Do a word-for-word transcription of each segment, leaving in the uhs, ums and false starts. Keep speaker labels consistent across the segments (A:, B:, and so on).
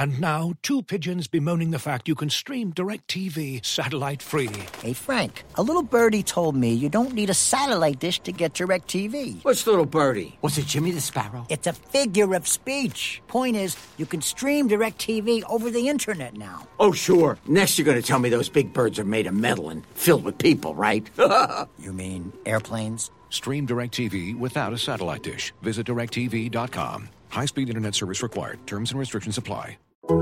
A: And now, two pigeons bemoaning the fact you can stream DirecTV satellite-free.
B: Hey, Frank, a little birdie told me you don't need a satellite dish to get DirecTV.
C: What's little birdie? Was it Jimmy the Sparrow?
B: It's a figure of speech. Point is, you can stream DirecTV over the internet now.
C: Oh, sure. Next you're going to tell me those big birds are made of metal and filled with people, right?
B: You mean airplanes?
A: Stream DirecTV without a satellite dish. Visit direct T V dot com. High-speed internet service required. Terms and restrictions apply.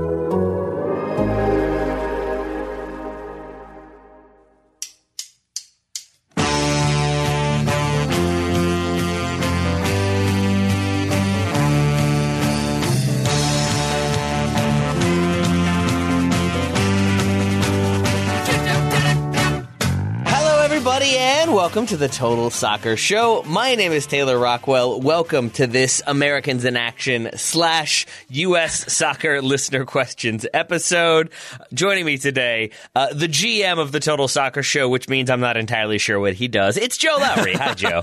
D: And welcome to the Total Soccer Show. My name is Taylor Rockwell. Welcome to this Americans in Action slash U S Soccer Listener Questions episode. Joining me today, uh, the G M of the Total Soccer Show, which means I'm not entirely sure what he does. It's Joe Lowry. Hi, Joe.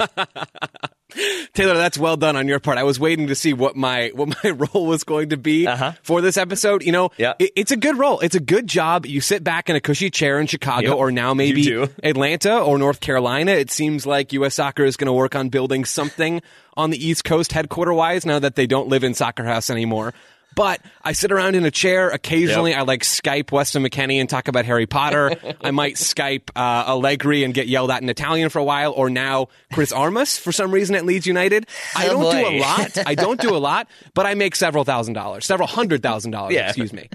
E: Taylor, that's well done on your part. I was waiting to see what my what my role was going to be uh-huh. for this episode. You know,
D: yeah.
E: it, it's a good role. It's a good job. You sit back in a cushy chair in Chicago yep. or now maybe Atlanta or North Carolina. It seems like U S Soccer is going to work on building something on the East Coast headquarter-wise now that they don't live in Soccer House anymore. But I sit around in a chair. Occasionally, yep. I like Skype Weston McKennie and talk about Harry Potter. I might Skype uh, Allegri and get yelled at in Italian for a while. Or now Chris Armas for some reason at Leeds United.
D: Oh,
E: I don't
D: boy.
E: do a lot. I don't do a lot, but I make several thousand dollars, several hundred thousand dollars.
D: Yeah.
E: Excuse me.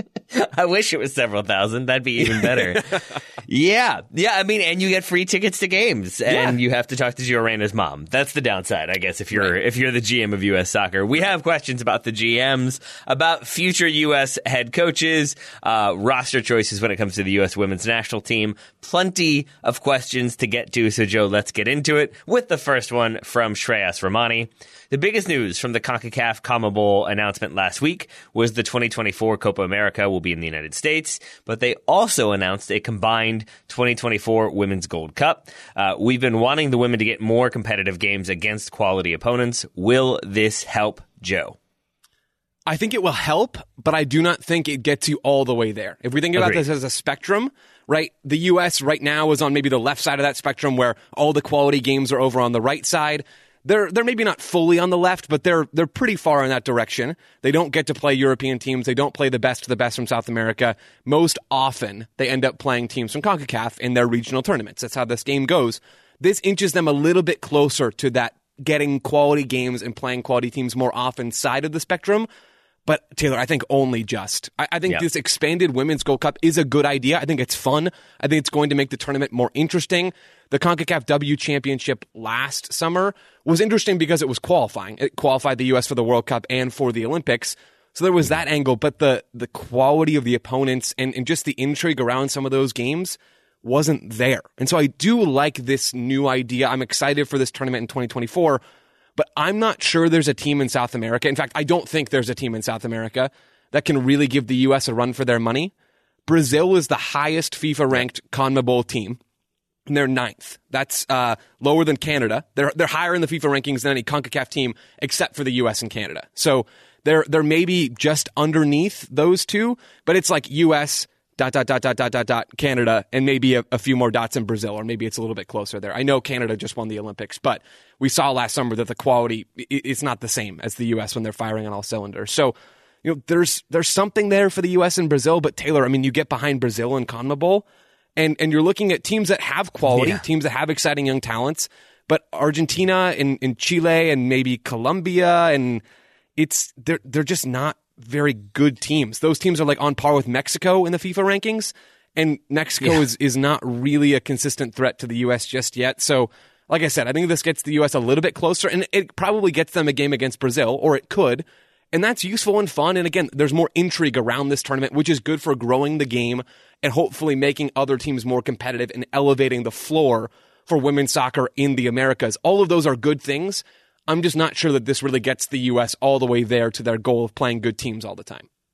D: I wish it was several thousand. That'd be even better. yeah. Yeah. I mean, and you get free tickets to games and yeah. you have to talk to Gio Reyna's mom. That's the downside, I guess, if you're right. if you're the G M of U S Soccer. We have questions about the G Ms, about future U S head coaches, uh, roster choices when it comes to the U S women's national team. Plenty of questions to get to. So, Joe, let's get into it with the first one from Shreyas Ramani. The biggest news from the CONCACAF CONMEBOL announcement last week was the twenty twenty-four Copa America will be in the United States, but they also announced a combined twenty twenty-four Women's Gold Cup. Uh, we've been wanting the women to get more competitive games against quality opponents. Will this help, Joe?
E: I think it will help, but I do not think it gets you all the way there. If we think about
D: Agreed.
E: this as a spectrum, right, the U S right now is on maybe the left side of that spectrum where all the quality games are over on the right side. They're they're maybe not fully on the left, but they're they're pretty far in that direction. They don't get to play European teams. They don't play the best of the best from South America. Most often, they end up playing teams from CONCACAF in their regional tournaments. That's how this game goes. This inches them a little bit closer to that getting quality games and playing quality teams more often side of the spectrum. But, Taylor, I think only just. I, I think
D: yeah.
E: this expanded Women's Gold Cup is a good idea. I think it's fun. I think it's going to make the tournament more interesting. The CONCACAF W Championship last summer was interesting because it was qualifying. It qualified the U S for the World Cup and for the Olympics. So there was that angle, but the the quality of the opponents and, and just the intrigue around some of those games wasn't there. And so I do like this new idea. I'm excited for this tournament in twenty twenty-four. But I'm not sure there's a team in South America. In fact, I don't think there's a team in South America that can really give the U S a run for their money. Brazil is the highest FIFA-ranked CONMEBOL team, and they're ninth. That's uh, lower than Canada. They're they're higher in the FIFA rankings than any CONCACAF team except for the U S and Canada. So they're they're maybe just underneath those two, but it's like U S dot, dot, dot, dot, dot, dot, dot, Canada, and maybe a, a few more dots in Brazil, or maybe it's a little bit closer there. I know Canada just won the Olympics, but we saw last summer that the quality is not the same as the U S when they're firing on all cylinders. So, you know, there's there's something there for the U S and Brazil, but Taylor, I mean, you get behind Brazil and CONMEBOL, and, and you're looking at teams that have quality, yeah. teams that have exciting young talents, but Argentina and, and Chile and maybe Colombia, and it's they're they're just not very good teams. Those teams are like on par with Mexico in the FIFA rankings, and Mexico yeah. is, is not really a consistent threat to the U S just yet. So, like I said, I think this gets the U S a little bit closer, and it probably gets them a game against Brazil, or it could, and that's useful and fun. And again, there's more intrigue around this tournament, which is good for growing the game and hopefully making other teams more competitive and elevating the floor for women's soccer in the Americas. All of those are good things. I'm just not sure that this really gets the U S all the way there to their goal of playing good teams all the time.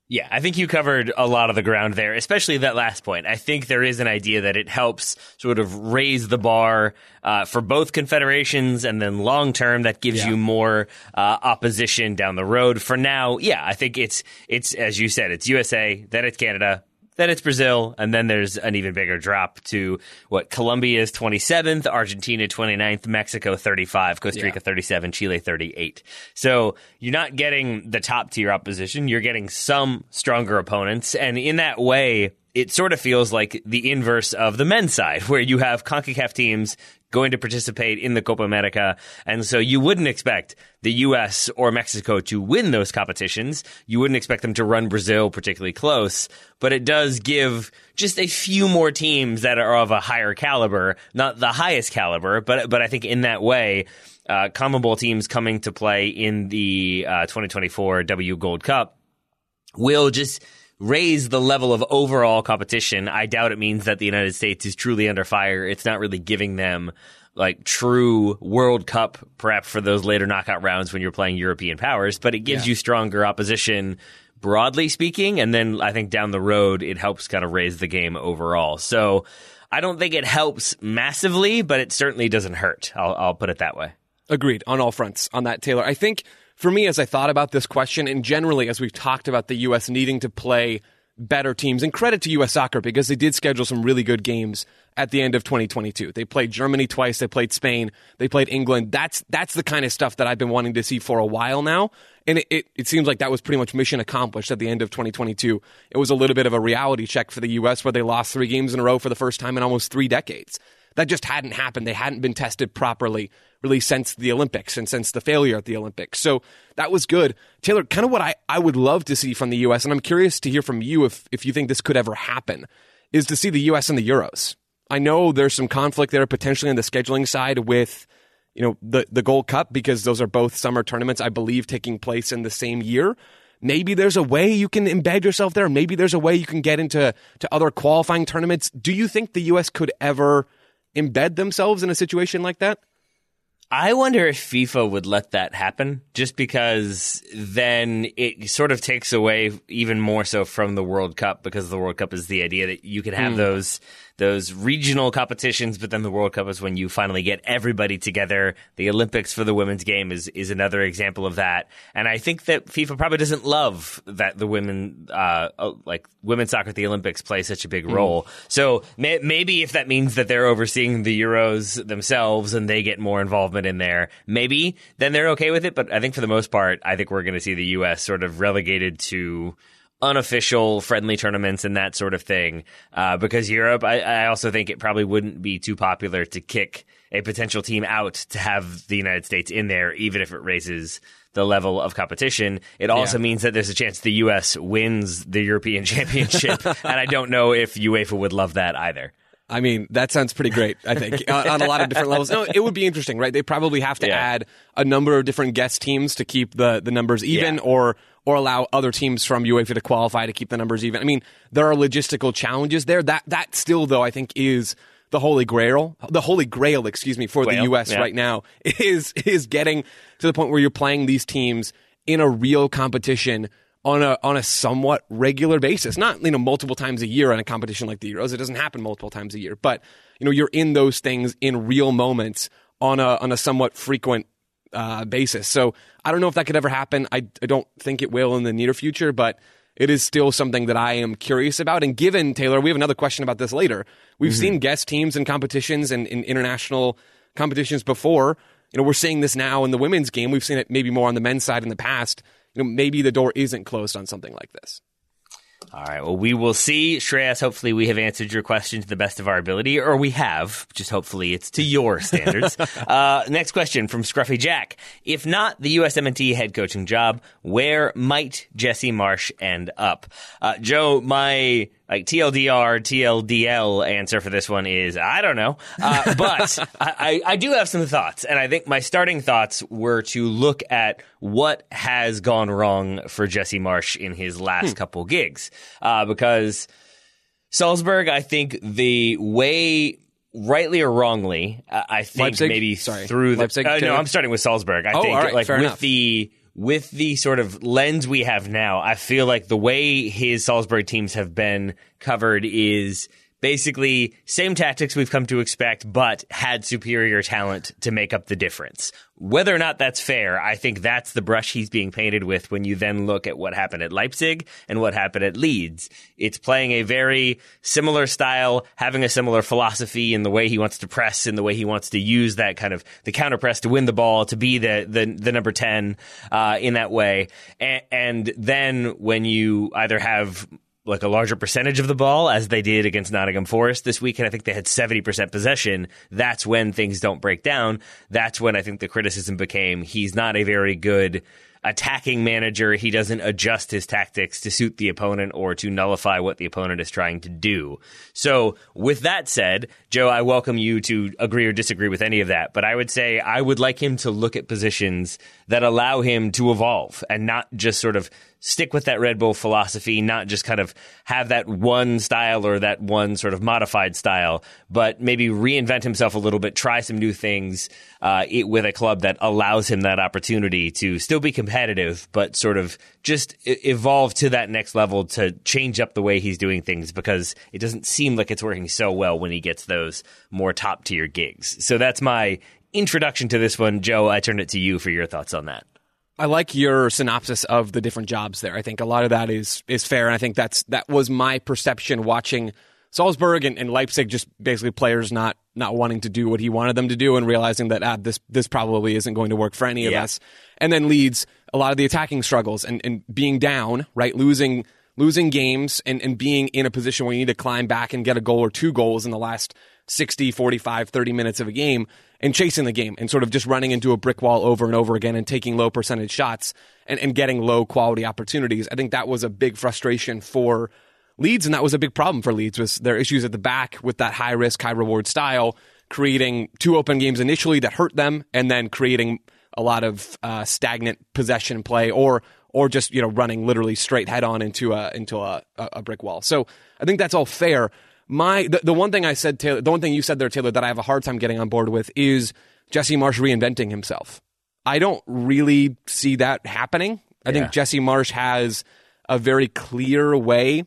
D: Yeah, I think you covered a lot of the ground there, especially that last point. I think there is an idea that it helps sort of raise the bar uh, for both confederations, and then long term that gives
E: Yeah.
D: you more uh, opposition down the road. For now, yeah, I think it's, it's as you said, it's U S A, then it's Canada, then it's Brazil, and then there's an even bigger drop to what Colombia is twenty-seventh, Argentina twenty-ninth, Mexico thirty-five, Costa Rica
E: Yeah.
D: thirty-seven, Chile thirty-eight. So you're not getting the top tier opposition, you're getting some stronger opponents, and in that way, it sort of feels like the inverse of the men's side, where you have CONCACAF teams going to participate in the Copa America, and so you wouldn't expect the U S or Mexico to win those competitions. You wouldn't expect them to run Brazil particularly close, but it does give just a few more teams that are of a higher caliber, not the highest caliber, but but I think in that way, uh, CONMEBOL teams coming to play in the uh, twenty twenty-four W Gold Cup will just raise the level of overall competition. I doubt it means that the United States is truly under fire. It's not really giving them like true World Cup prep for those later knockout rounds when you're playing European powers, but it gives
E: Yeah.
D: you stronger opposition broadly speaking. And then I think down the road, it helps kind of raise the game overall. So I don't think it helps massively, but it certainly doesn't hurt. I'll, I'll put it that way.
E: Agreed on all fronts on that, Taylor. I think for me, as I thought about this question, and generally as we've talked about the U S needing to play better teams, and credit to U S Soccer because they did schedule some really good games at the end of twenty twenty-two. They played Germany twice, they played Spain, they played England. That's that's the kind of stuff that I've been wanting to see for a while now. And it, it, it seems like that was pretty much mission accomplished at the end of twenty twenty-two. It was a little bit of a reality check for the U S where they lost three games in a row for the first time in almost three decades. That just hadn't happened. They hadn't been tested properly really since the Olympics and since the failure at the Olympics. So that was good. Taylor, kind of what I, I would love to see from the U S, and I'm curious to hear from you if, if you think this could ever happen, is to see the U S in the Euros. I know there's some conflict there potentially on the scheduling side with, you know, the, the Gold Cup, because those are both summer tournaments, I believe, taking place in the same year. Maybe there's a way you can embed yourself there. Maybe there's a way you can get into to other qualifying tournaments. Do you think the U S could ever embed themselves in a situation like that?
D: I wonder if FIFA would let that happen, just because then it sort of takes away even more so from the World Cup, because the World Cup is the idea that you can have mm. those those regional competitions, but then the World Cup is when you finally get everybody together. The Olympics for the women's game is is another example of that. And I think that FIFA probably doesn't love that the women, uh, like women's soccer at the Olympics play such a big mm. role. So may, maybe if that means that they're overseeing the Euros themselves and they get more involvement in there, maybe then they're okay with it. But I think for the most part, I think we're going to see the U S sort of relegated to unofficial friendly tournaments and that sort of thing, uh, because Europe, I, I also think it probably wouldn't be too popular to kick a potential team out to have the United States in there, even if it raises the level of competition. It also yeah. means that there's a chance the U S wins the European Championship, and I don't know if UEFA would love that either.
E: I mean, that sounds pretty great, I think, on, on a lot of different levels. No, it would be interesting, right? They probably have to yeah. add a number of different guest teams to keep the, the numbers even, yeah. or or allow other teams from UEFA to qualify to keep the numbers even. I mean, there are logistical challenges there. That that still, though, I think is the holy grail, the holy grail, excuse me, for
D: Grail,
E: the U S yeah. right now is is getting to the point where you're playing these teams in a real competition on a on a somewhat regular basis, not you know multiple times a year in a competition like the Euros. It doesn't happen multiple times a year, but you know you're in those things in real moments on a on a somewhat frequent uh, basis. So I don't know if that could ever happen. I, I don't think it will in the near future, but it is still something that I am curious about. And given, Taylor, we have another question about this later. We've mm-hmm. seen guest teams in competitions and in international competitions before. You know, we're seeing this now in the women's game. We've seen it maybe more on the men's side in the past. You know, maybe the door isn't closed on something like this.
D: All right, well, we will see. Shreyas, hopefully we have answered your question to the best of our ability, or we have, just hopefully it's to your standards. uh, next question from Scruffy Jack. If not the U S M N T head coaching job, where might Jesse Marsch end up? Uh, Joe, my like T L D R, T L D L answer for this one is, I don't know. Uh, but I, I do have some thoughts, and I think my starting thoughts were to look at what has gone wrong for Jesse Marsch in his last hmm. couple gigs. Uh, because Salzburg, I think the way, rightly or wrongly, uh, I think
E: Leipzig?
D: maybe
E: Sorry.
D: through the...
E: Leipzig,
D: uh, no, I'm starting with Salzburg. I
E: oh,
D: think
E: all right,
D: like
E: fair
D: with
E: enough.
D: the... with the sort of lens we have now, I feel like the way his Salzburg teams have been covered is basically same tactics we've come to expect, but had superior talent to make up the difference. Whether or not that's fair, I think that's the brush he's being painted with when you then look at what happened at Leipzig and what happened at Leeds. It's playing a very similar style, having a similar philosophy in the way he wants to press, in the way he wants to use that kind of the counter press to win the ball, to be the the, the number ten uh, in that way. And, and then when you either have like a larger percentage of the ball, as they did against Nottingham Forest this week, and I think they had seventy percent possession, that's when things don't break down. That's when I think the criticism became he's not a very good attacking manager. He doesn't adjust his tactics to suit the opponent or to nullify what the opponent is trying to do. So with that said, Joe, I welcome you to agree or disagree with any of that, but I would say I would like him to look at positions that allow him to evolve and not just sort of stick with that Red Bull philosophy, not just kind of have that one style or that one sort of modified style, but maybe reinvent himself a little bit, try some new things uh, it, with a club that allows him that opportunity to still be competitive, but sort of just I- evolve to that next level to change up the way he's doing things, because it doesn't seem like it's working so well when he gets those more top tier gigs. So that's my introduction to this one. Joe, I turn it to you for your thoughts on that.
E: I like your synopsis of the different jobs there. I think a lot of that is is fair, and I think that's that was my perception watching Salzburg and, and Leipzig, just basically players not not wanting to do what he wanted them to do and realizing that ah, this this probably isn't going to work for any of
D: yeah.
E: us. And then Leeds, a lot of the attacking struggles and, and being down, right, losing losing games and, and being in a position where you need to climb back and get a goal or two goals in the last sixty, forty-five, thirty minutes of a game and chasing the game and sort of just running into a brick wall over and over again and taking low percentage shots and, and getting low quality opportunities. I think that was a big frustration for Leeds, and that was a big problem for Leeds, was their issues at the back with that high risk, high reward style, creating two open games initially that hurt them and then creating a lot of uh, stagnant possession play or or just, you know, running literally straight head on into a into a, a brick wall. So I think that's all fair. My the, the one thing I said, Taylor, the one thing you said there, Taylor, that I have a hard time getting on board with is Jesse Marsch reinventing himself. I don't really see that happening. I yeah. think Jesse Marsch has a very clear way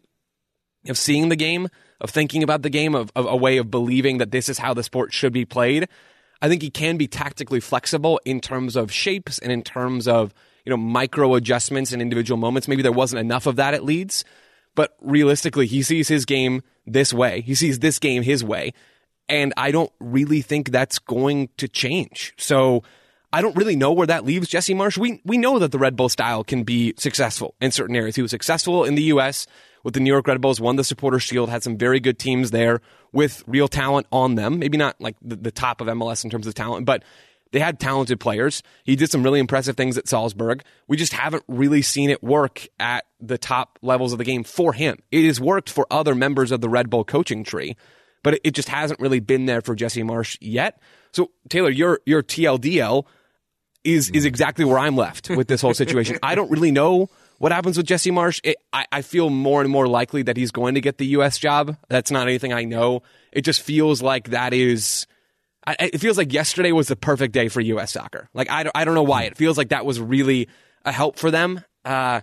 E: of seeing the game, of thinking about the game, of, of a way of believing that this is how the sport should be played. I think he can be tactically flexible in terms of shapes and in terms of, you know, micro adjustments in individual moments. Maybe there wasn't enough of that at Leeds, but realistically, he sees his game this way. He sees this game his way, and I don't really think that's going to change. So I don't really know where that leaves Jesse Marsch. We we know that the Red Bull style can be successful in certain areas. He was successful in the U S with the New York Red Bulls, won the Supporters' Shield, had some very good teams there with real talent on them. Maybe not like the, the top of M L S in terms of talent, but they had talented players. He did some really impressive things at Salzburg. We just haven't really seen it work at the top levels of the game for him. It has worked for other members of the Red Bull coaching tree, but it just hasn't really been there for Jesse Marsch yet. So, Taylor, your your T L D L is is exactly where I'm left with this whole situation. I don't really know what happens with Jesse Marsch. It, I, I feel more and more likely that he's going to get the U S job. That's not anything I know. It just feels like that is... I, it feels like yesterday was the perfect day for U S soccer. Like, I don't, I don't know why. It feels like that was really a help for them. Uh,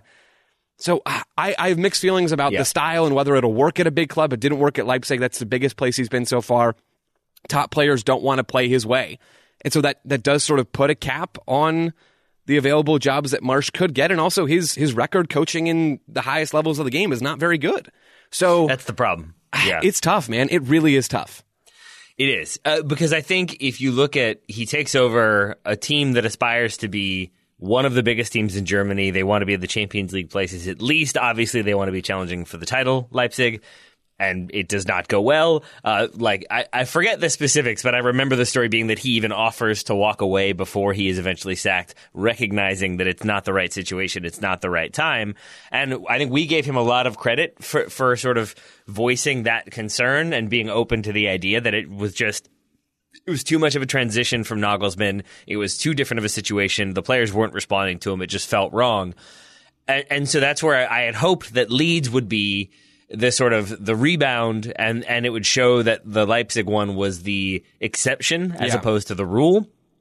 E: so I, I have mixed feelings about yeah. the style and whether it'll work at a big club. It didn't work at Leipzig. That's the biggest place he's been so far. Top players don't want to play his way. And so that, that does sort of put a cap on the available jobs that Marsch could get. And also his his record coaching in the highest levels of the game is not very good. So
D: that's the problem. Yeah.
E: It's tough, man. It really is tough.
D: It is. Uh, because I think if you look at, he takes over a team that aspires to be one of the biggest teams in Germany. They want to be at the Champions League places at least. Obviously, they want to be challenging for the title, Leipzig. And it does not go well. Uh, like, I, I forget the specifics, but I remember the story being that he even offers to walk away before he is eventually sacked, recognizing that it's not the right situation, it's not the right time. And I think we gave him a lot of credit for, for sort of voicing that concern and being open to the idea that it was just, it was too much of a transition from Nagelsmann. It was too different of a situation. The players weren't responding to him. It just felt wrong. And, and so that's where I had hoped that Leeds would be the sort of the rebound, and, and it would show that the Leipzig one was the exception as
E: yeah.
D: opposed to the rule.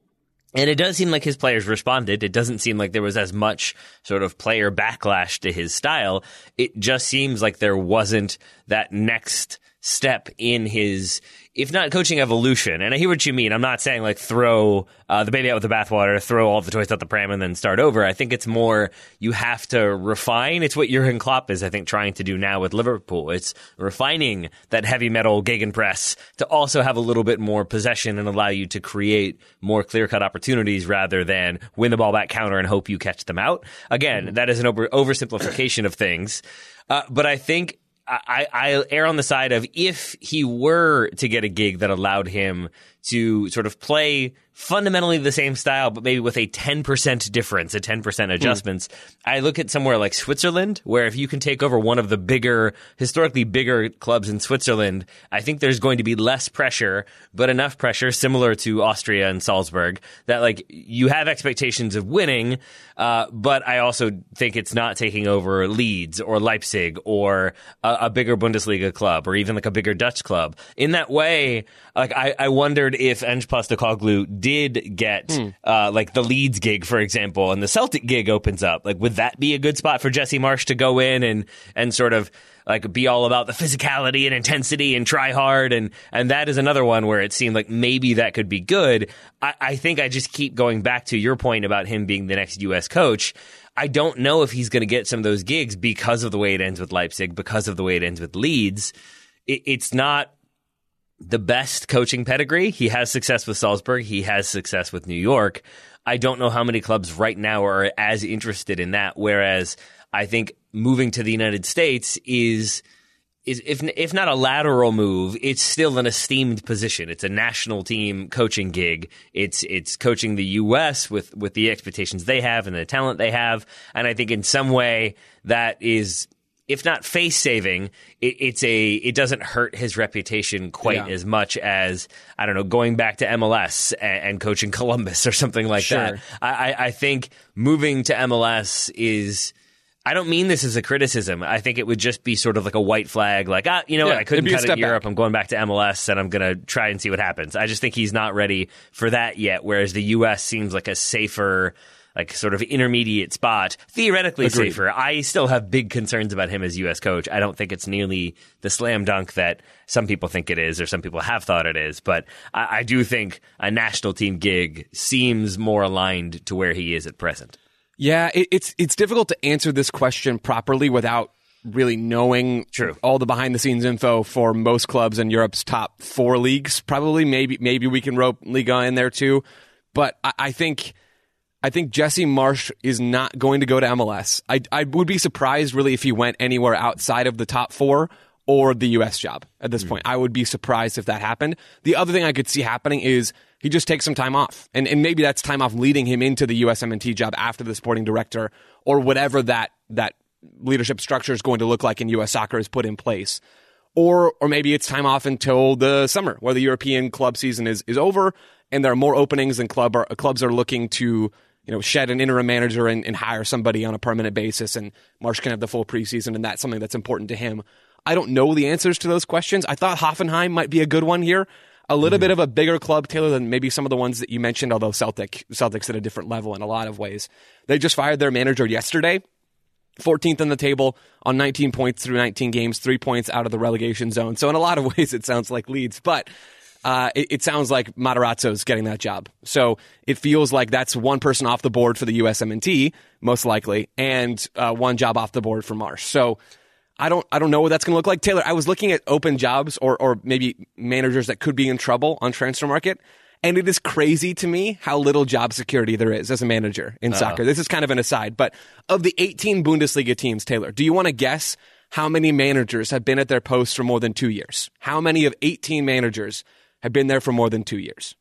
D: And it does seem like his players responded. It doesn't seem like there was as much sort of player backlash to his style. It just seems like there wasn't that next step in his, if not coaching evolution. And I hear what you mean. I'm not saying like throw uh, the baby out with the bathwater, throw all the toys out the pram and then start over. I think it's more you have to refine. It's what Jurgen Klopp is, I think, trying to do now with Liverpool. It's refining that heavy metal gegenpress to also have a little bit more possession and allow you to create more clear-cut opportunities rather than win the ball back counter and hope you catch them out. Again, that is an over- oversimplification of things. Uh, but I think I, I err on the side of if he were to get a gig that allowed him to sort of play fundamentally the same style, but maybe with a ten percent difference, a ten percent adjustments. Mm. I look at somewhere like Switzerland, where if you can take over one of the bigger, historically bigger clubs in Switzerland, I think there's going to be less pressure, but enough pressure, similar to Austria and Salzburg, that like you have expectations of winning, uh, but I also think it's not taking over Leeds or Leipzig or a, a bigger Bundesliga club or even like a bigger Dutch club. In that way, like I, I wondered if Ange Postecoglou did get hmm. uh, like the Leeds gig, for example, and the Celtic gig opens up. Like, would that be a good spot for Jesse Marsch to go in and and sort of like be all about the physicality and intensity and try hard? And and that is another one where it seemed like maybe that could be good. I, I think I just keep going back to your point about him being the next U S coach. I don't know if he's going to get some of those gigs because of the way it ends with Leipzig, because of the way it ends with Leeds. It, it's not the best coaching pedigree. He has success with Salzburg. He has success with New York. I don't know how many clubs right now are as interested in that, whereas I think moving to the United States is, is if if not a lateral move, it's still an esteemed position. It's a national team coaching gig. It's it's coaching the U S with, with the expectations they have and the talent they have. And I think in some way that is, if not face saving, it, it's a it doesn't hurt his reputation quite yeah. as much as, I don't know, going back to M L S and, and coaching Columbus or something like sure. that. I, I think moving to M L S is, I don't mean this as a criticism. I think it would just be sort of like a white flag, like, ah, you know yeah, what, I couldn't cut it in Europe. Back. I'm going back to M L S and I'm going to try and see what happens. I just think he's not ready for that yet, whereas the U S seems like a safer, like sort of intermediate spot, theoretically Agreed. safer. I still have big concerns about him as U S coach. I don't think it's nearly the slam dunk that some people think it is or some people have thought it is. But I, I do think a national team gig seems more aligned to where he is at present.
E: Yeah, it, it's it's difficult to answer this question properly without really knowing
D: True.
E: all the behind-the-scenes info for most clubs in Europe's top four leagues. Probably, maybe maybe we can rope Liga in there too. But I, I think... I think Jesse Marsch is not going to go to M L S. I, I would be surprised, really, if he went anywhere outside of the top four or the U S job at this mm. point. I would be surprised if that happened. The other thing I could see happening is he just takes some time off. And, and maybe that's time off leading him into the U S M N T job after the sporting director or whatever that, that leadership structure is going to look like in U S soccer is put in place. Or or maybe it's time off until the summer where the European club season is, is over and there are more openings and club are, clubs are looking to you know, shed an interim manager and, and hire somebody on a permanent basis, and Marsch can have the full preseason, and that's something that's important to him. I don't know the answers to those questions. I thought Hoffenheim might be a good one here. A little mm-hmm. bit of a bigger club, Taylor, than maybe some of the ones that you mentioned, although Celtic, Celtic's at a different level in a lot of ways. They just fired their manager yesterday, fourteenth in the table on nineteen points through nineteen games, three points out of the relegation zone. So in a lot of ways, it sounds like Leeds, but Uh, it, it sounds like Matarazzo's getting that job. So it feels like that's one person off the board for the U S M N T, most likely, and uh, one job off the board for Marsch. So I don't I don't know what that's going to look like. Taylor, I was looking at open jobs or, or maybe managers that could be in trouble on Transfer Market, and it is crazy to me how little job security there is as a manager in Uh-oh. soccer. This is kind of an aside, but of the eighteen Bundesliga teams, Taylor, do you want to guess how many managers have been at their posts for more than two years? How many of eighteen managers have been there for more than two years?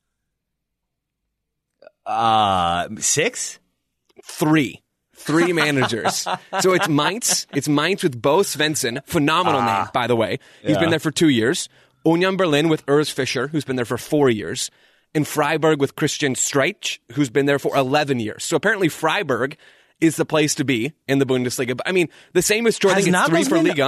D: Uh, six?
E: Three. Three managers. So it's Mainz. It's Mainz with Bo Svensson. Phenomenal uh, name, by the way. He's yeah. been there for two years. Union Berlin with Urs Fischer, who's been there for four years. And Freiburg with Christian Streich, who's been there for eleven years. So apparently Freiburg is the place to be in the Bundesliga. But I mean, the same is true. I think it's three for Liga.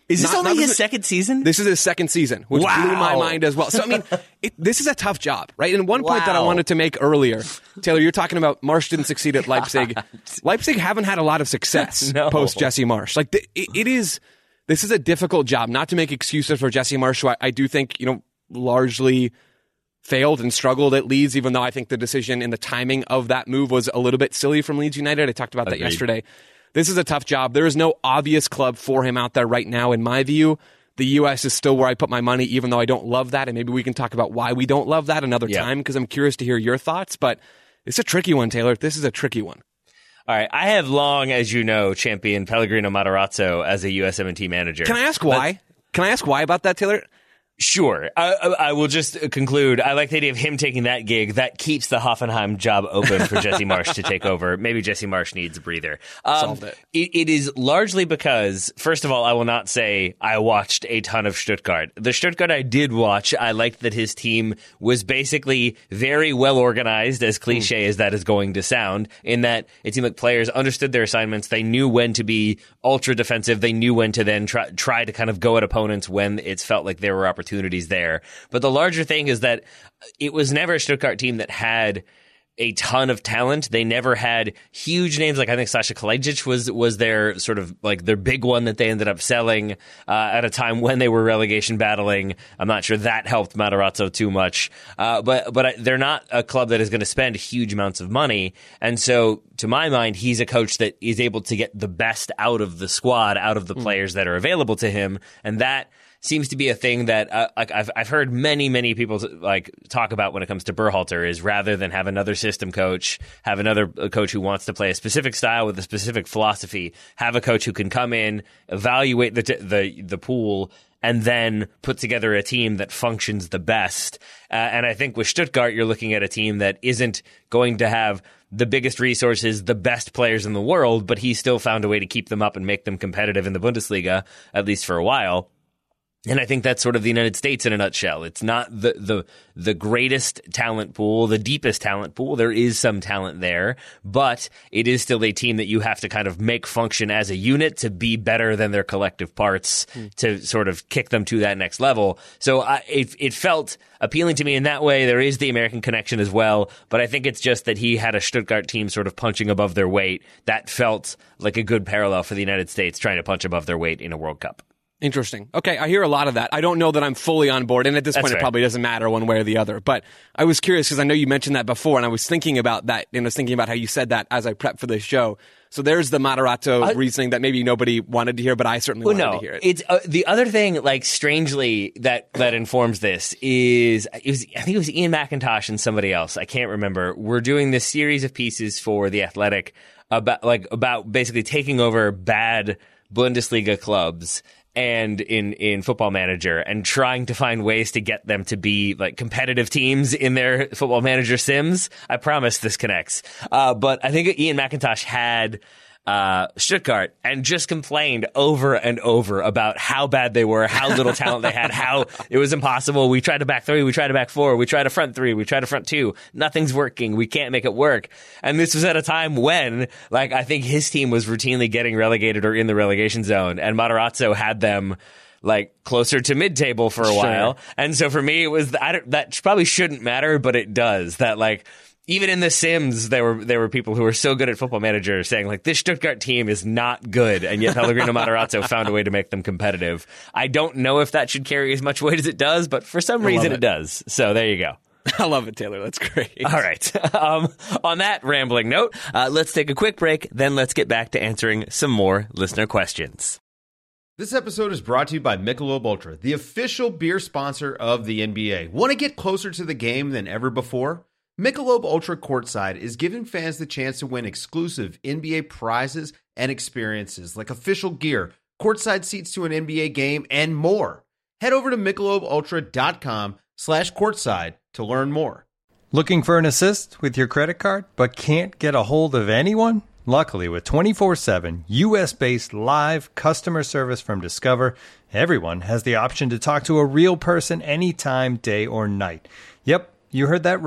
D: Is this
E: Not-
D: only
E: not
D: his
E: this-
D: second season?
E: This is his second season, which
D: Wow.
E: blew my mind as well. So, I mean, it, this is a tough job, right? And one point that I
D: Wow.
E: wanted to make earlier, Taylor, you're talking about Marsh didn't succeed at Leipzig. Leipzig haven't had a lot of success
D: No.
E: post Jesse Marsh. Like, the, it, it is, this is a difficult job. Not to make excuses for Jesse Marsh, who I, I do think, you know, largely failed and struggled at Leeds, even though I think the decision and the timing of that move was a little bit silly from Leeds United. I talked about that
D: Agreed.
E: yesterday. This is a tough job. There is no obvious club for him out there right now, in my view. The U S is still where I put my money, even though I don't love that. And maybe we can talk about why we don't love that another
D: Yeah.
E: time, because I'm curious to hear your thoughts. But it's a tricky one, Taylor. This is a tricky one.
D: All right. I have long, as you know, championed Pellegrino Matarazzo as a U S M N T manager.
E: Can I ask why? Can I ask why about that, Taylor?
D: Sure. I, I I will just conclude. I like the idea of him taking that gig. That keeps the Hoffenheim job open for Jesse Marsh to take over. Maybe Jesse Marsh needs a breather. Um,
E: Solved it.
D: it. It is largely because, first of all, I will not say I watched a ton of Stuttgart. The Stuttgart I did watch, I liked that his team was basically very well organized, as cliche as that is going to sound, in that it seemed like players understood their assignments. They knew when to be ultra defensive. They knew when to then try, try to kind of go at opponents when it felt like there were opportunities. opportunities there. But the larger thing is that it was never a Stuttgart team that had a ton of talent. They never had huge names. Like I think Sasha Kalajic was was their sort of like their big one that they ended up selling uh, at a time when they were relegation battling. I'm not sure that helped Matarazzo too much. Uh, but but I, they're not a club that is going to spend huge amounts of money. And so to my mind, he's a coach that is able to get the best out of the squad, out of the mm. players that are available to him. And that seems to be a thing that uh, like I've I've heard many many people like talk about when it comes to Berhalter, is rather than have another system coach, have another coach who wants to play a specific style with a specific philosophy, have a coach who can come in, evaluate the t- the the pool, and then put together a team that functions the best. Uh, and I think with Stuttgart, you're looking at a team that isn't going to have the biggest resources, the best players in the world, but he still found a way to keep them up and make them competitive in the Bundesliga, at least for a while. And I think that's sort of the United States in a nutshell. It's not the, the the greatest talent pool, the deepest talent pool. There is some talent there, but it is still a team that you have to kind of make function as a unit to be better than their collective parts mm. to sort of kick them to that next level. So I, it, it felt appealing to me in that way. There is the American connection as well, but I think it's just that he had a Stuttgart team sort of punching above their weight. That felt like a good parallel for the United States trying to punch above their weight in a World Cup.
E: Interesting. Okay, I hear a lot of that. I don't know that I'm fully on board, and at this
D: That's
E: point
D: fair.
E: It probably doesn't matter one way or the other. But I was curious because I know you mentioned that before, and I was thinking about that, and I was thinking about how you said that as I prepped for this show. So there's the Matarazzo
D: I,
E: reasoning that maybe nobody wanted to hear, but I certainly
D: well,
E: wanted
D: no,
E: to hear it.
D: It's uh, the other thing, like strangely, that that informs this is it was I think it was Ian McIntosh and somebody else. I can't remember. We're doing this series of pieces for The Athletic about like about basically taking over bad Bundesliga clubs and in, in Football Manager and trying to find ways to get them to be like competitive teams in their Football Manager sims. I promise this connects. Uh, but I think Ian McIntosh had uh, Stuttgart and just complained over and over about how bad they were, how little talent they had, how it was impossible. We tried to back three, we tried to back four, we tried to front three, we tried to front two. Nothing's working. We can't make it work. And this was at a time when, like, I think his team was routinely getting relegated or in the relegation zone, and Matarazzo had them like closer to mid-table for a
E: Sure.
D: while. And so for me, it was I don't, that probably shouldn't matter, but it does. That like. Even in the Sims, there were there were people who were so good at Football Manager saying, like, this Stuttgart team is not good, and yet Pellegrino Matarazzo found a way to make them competitive. I don't know if that should carry as much weight as it does, but for some reason it. it does. So there you go.
E: I love it, Taylor. That's great.
D: All right. Um, on that rambling note, uh, let's take a quick break, then let's get back to answering some more listener questions.
F: This episode is brought to you by Michelob Ultra, the official beer sponsor of the N B A. Want to get closer to the game than ever before? Michelob Ultra Courtside is giving fans the chance to win exclusive N B A prizes and experiences like official gear, courtside seats to an N B A game, and more. Head over to michelobultra.com slash courtside to learn more.
G: Looking for an assist with your credit card but can't get a hold of anyone? Luckily, with twenty-four seven U S-based live customer service from Discover, everyone has the option to talk to a real person anytime, day or night. Yep, you heard that right.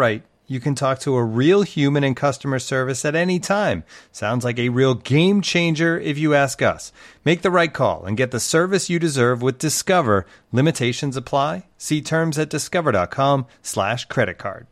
G: you can talk to a real human in customer service at any time. Sounds like a real game changer if you ask us. Make the right call and get the service you deserve with Discover. Limitations apply. See terms at discover.com slash credit card.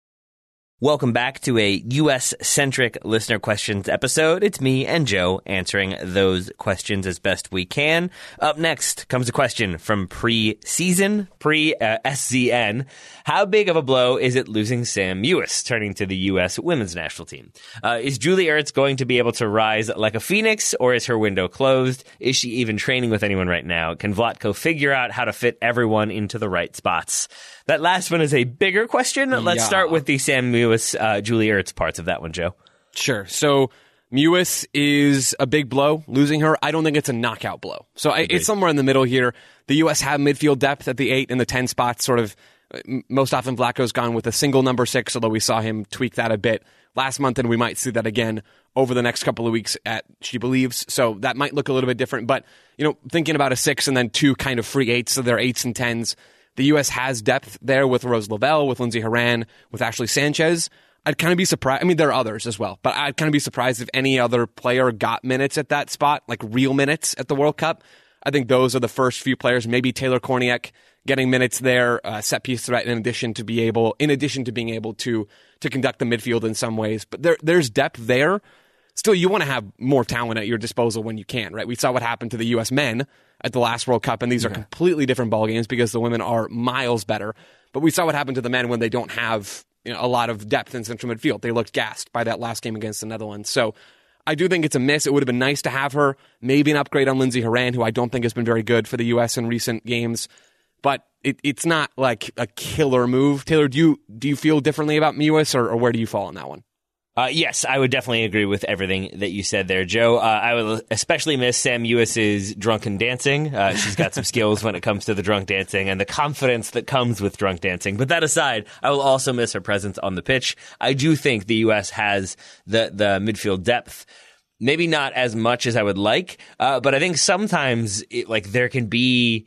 D: Welcome back to a U S-centric listener questions episode. It's me and Joe answering those questions as best we can. Up next comes a question from pre-season, pre-S Z N. How big of a blow is it losing Sam Mewis, turning to the U S women's national team? Uh, is Julie Ertz going to be able to rise like a phoenix, or is her window closed? Is she even training with anyone right now? Can Vlatko figure out how to fit everyone into the right spots? That last one is a bigger question. Let's
E: yeah.
D: start with the Sam Mewis, uh, Julie Ertz parts of that one, Joe.
E: Sure. So Mewis is a big blow. Losing her, I don't think it's a knockout blow. So I, it's somewhere in the middle here. The U S have midfield depth at the eight and the ten spots. Sort of most often Vlatko's gone with a single number six, although we saw him tweak that a bit last month, and we might see that again over the next couple of weeks at She Believes. So that might look a little bit different. But, you know, thinking about a six and then two kind of free eights, so they're eights and tens. The U S has depth there with Rose Lavelle, with Lindsey Horan, with Ashley Sanchez. I'd kind of be surprised. I mean, there are others as well, but I'd kind of be surprised if any other player got minutes at that spot, like real minutes at the World Cup. I think those are the first few players. Maybe Taylor Korniak getting minutes there, uh, set piece threat, in addition to be able, in addition to being able to to conduct the midfield in some ways. But there, there's depth there. Still, you want to have more talent at your disposal when you can, right? We saw what happened to the U S men at the last World Cup, and these are completely different ball games because the women are miles better. But we saw what happened to the men when they don't have, you know, a lot of depth in central midfield. They looked gassed by that last game against the Netherlands. So I do think it's a miss. It would have been nice to have her. Maybe an upgrade on Lindsey Horan, who I don't think has been very good for the U S in recent games. But it, it's not like a killer move. Taylor, do you do you feel differently about Mewis, or, or where do you fall on that one?
D: Uh, yes, I would definitely agree with everything that you said there, Joe. Uh, I would especially miss Sam Mewis's drunken dancing. Uh, she's got some skills when it comes to the drunk dancing and the confidence that comes with drunk dancing. But that aside, I will also miss her presence on the pitch. I do think the U S has the, the midfield depth. Maybe not as much as I would like, uh, but I think sometimes it, like there can be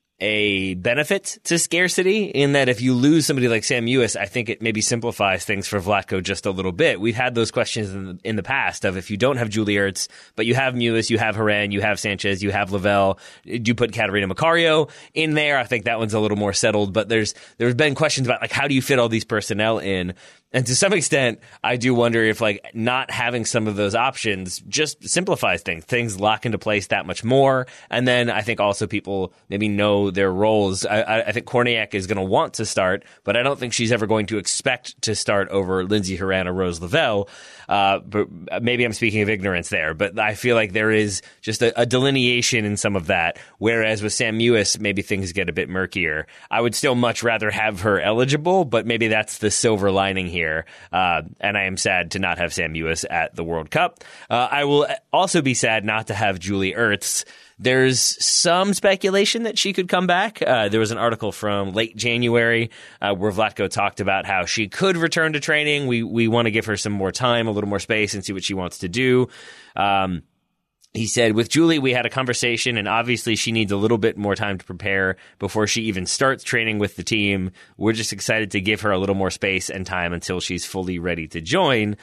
D: a benefit to scarcity in that if you lose somebody like Sam Mewis, I think it maybe simplifies things for Vlatko just a little bit. We've had those questions in the, in the past of if you don't have Julie Ertz, but you have Mewis, you have Horan, you have Sanchez, you have Lavelle, do you put Catarina Macario in there? I think that one's a little more settled, but there's there's been questions about like how do you fit all these personnel in? And to some extent, I do wonder if like not having some of those options just simplifies things. Things lock into place that much more. And then I think also people maybe know their roles. I, I think Korniak is going to want to start, but I don't think she's ever going to expect to start over Lindsey Horan or Rose Lavelle. Uh, but maybe I'm speaking of ignorance there, but I feel like there is just a, a delineation in some of that. Whereas with Sam Mewis, maybe things get a bit murkier. I would still much rather have her eligible, but maybe that's the silver lining here. Here, uh, and I am sad to not have Sam Mewis at the World Cup. Uh, I will also be sad not to have Julie Ertz. There's some speculation that she could come back. Uh, there was an article from late January uh, where Vlatko talked about how she could return to training. We we want to give her some more time, a little more space, and see what she wants to do. Um, He said, with Julie, we had a conversation, and obviously she needs a little bit more time to prepare before she even starts training with the team. We're just excited to give her a little more space and time until she's fully ready to join.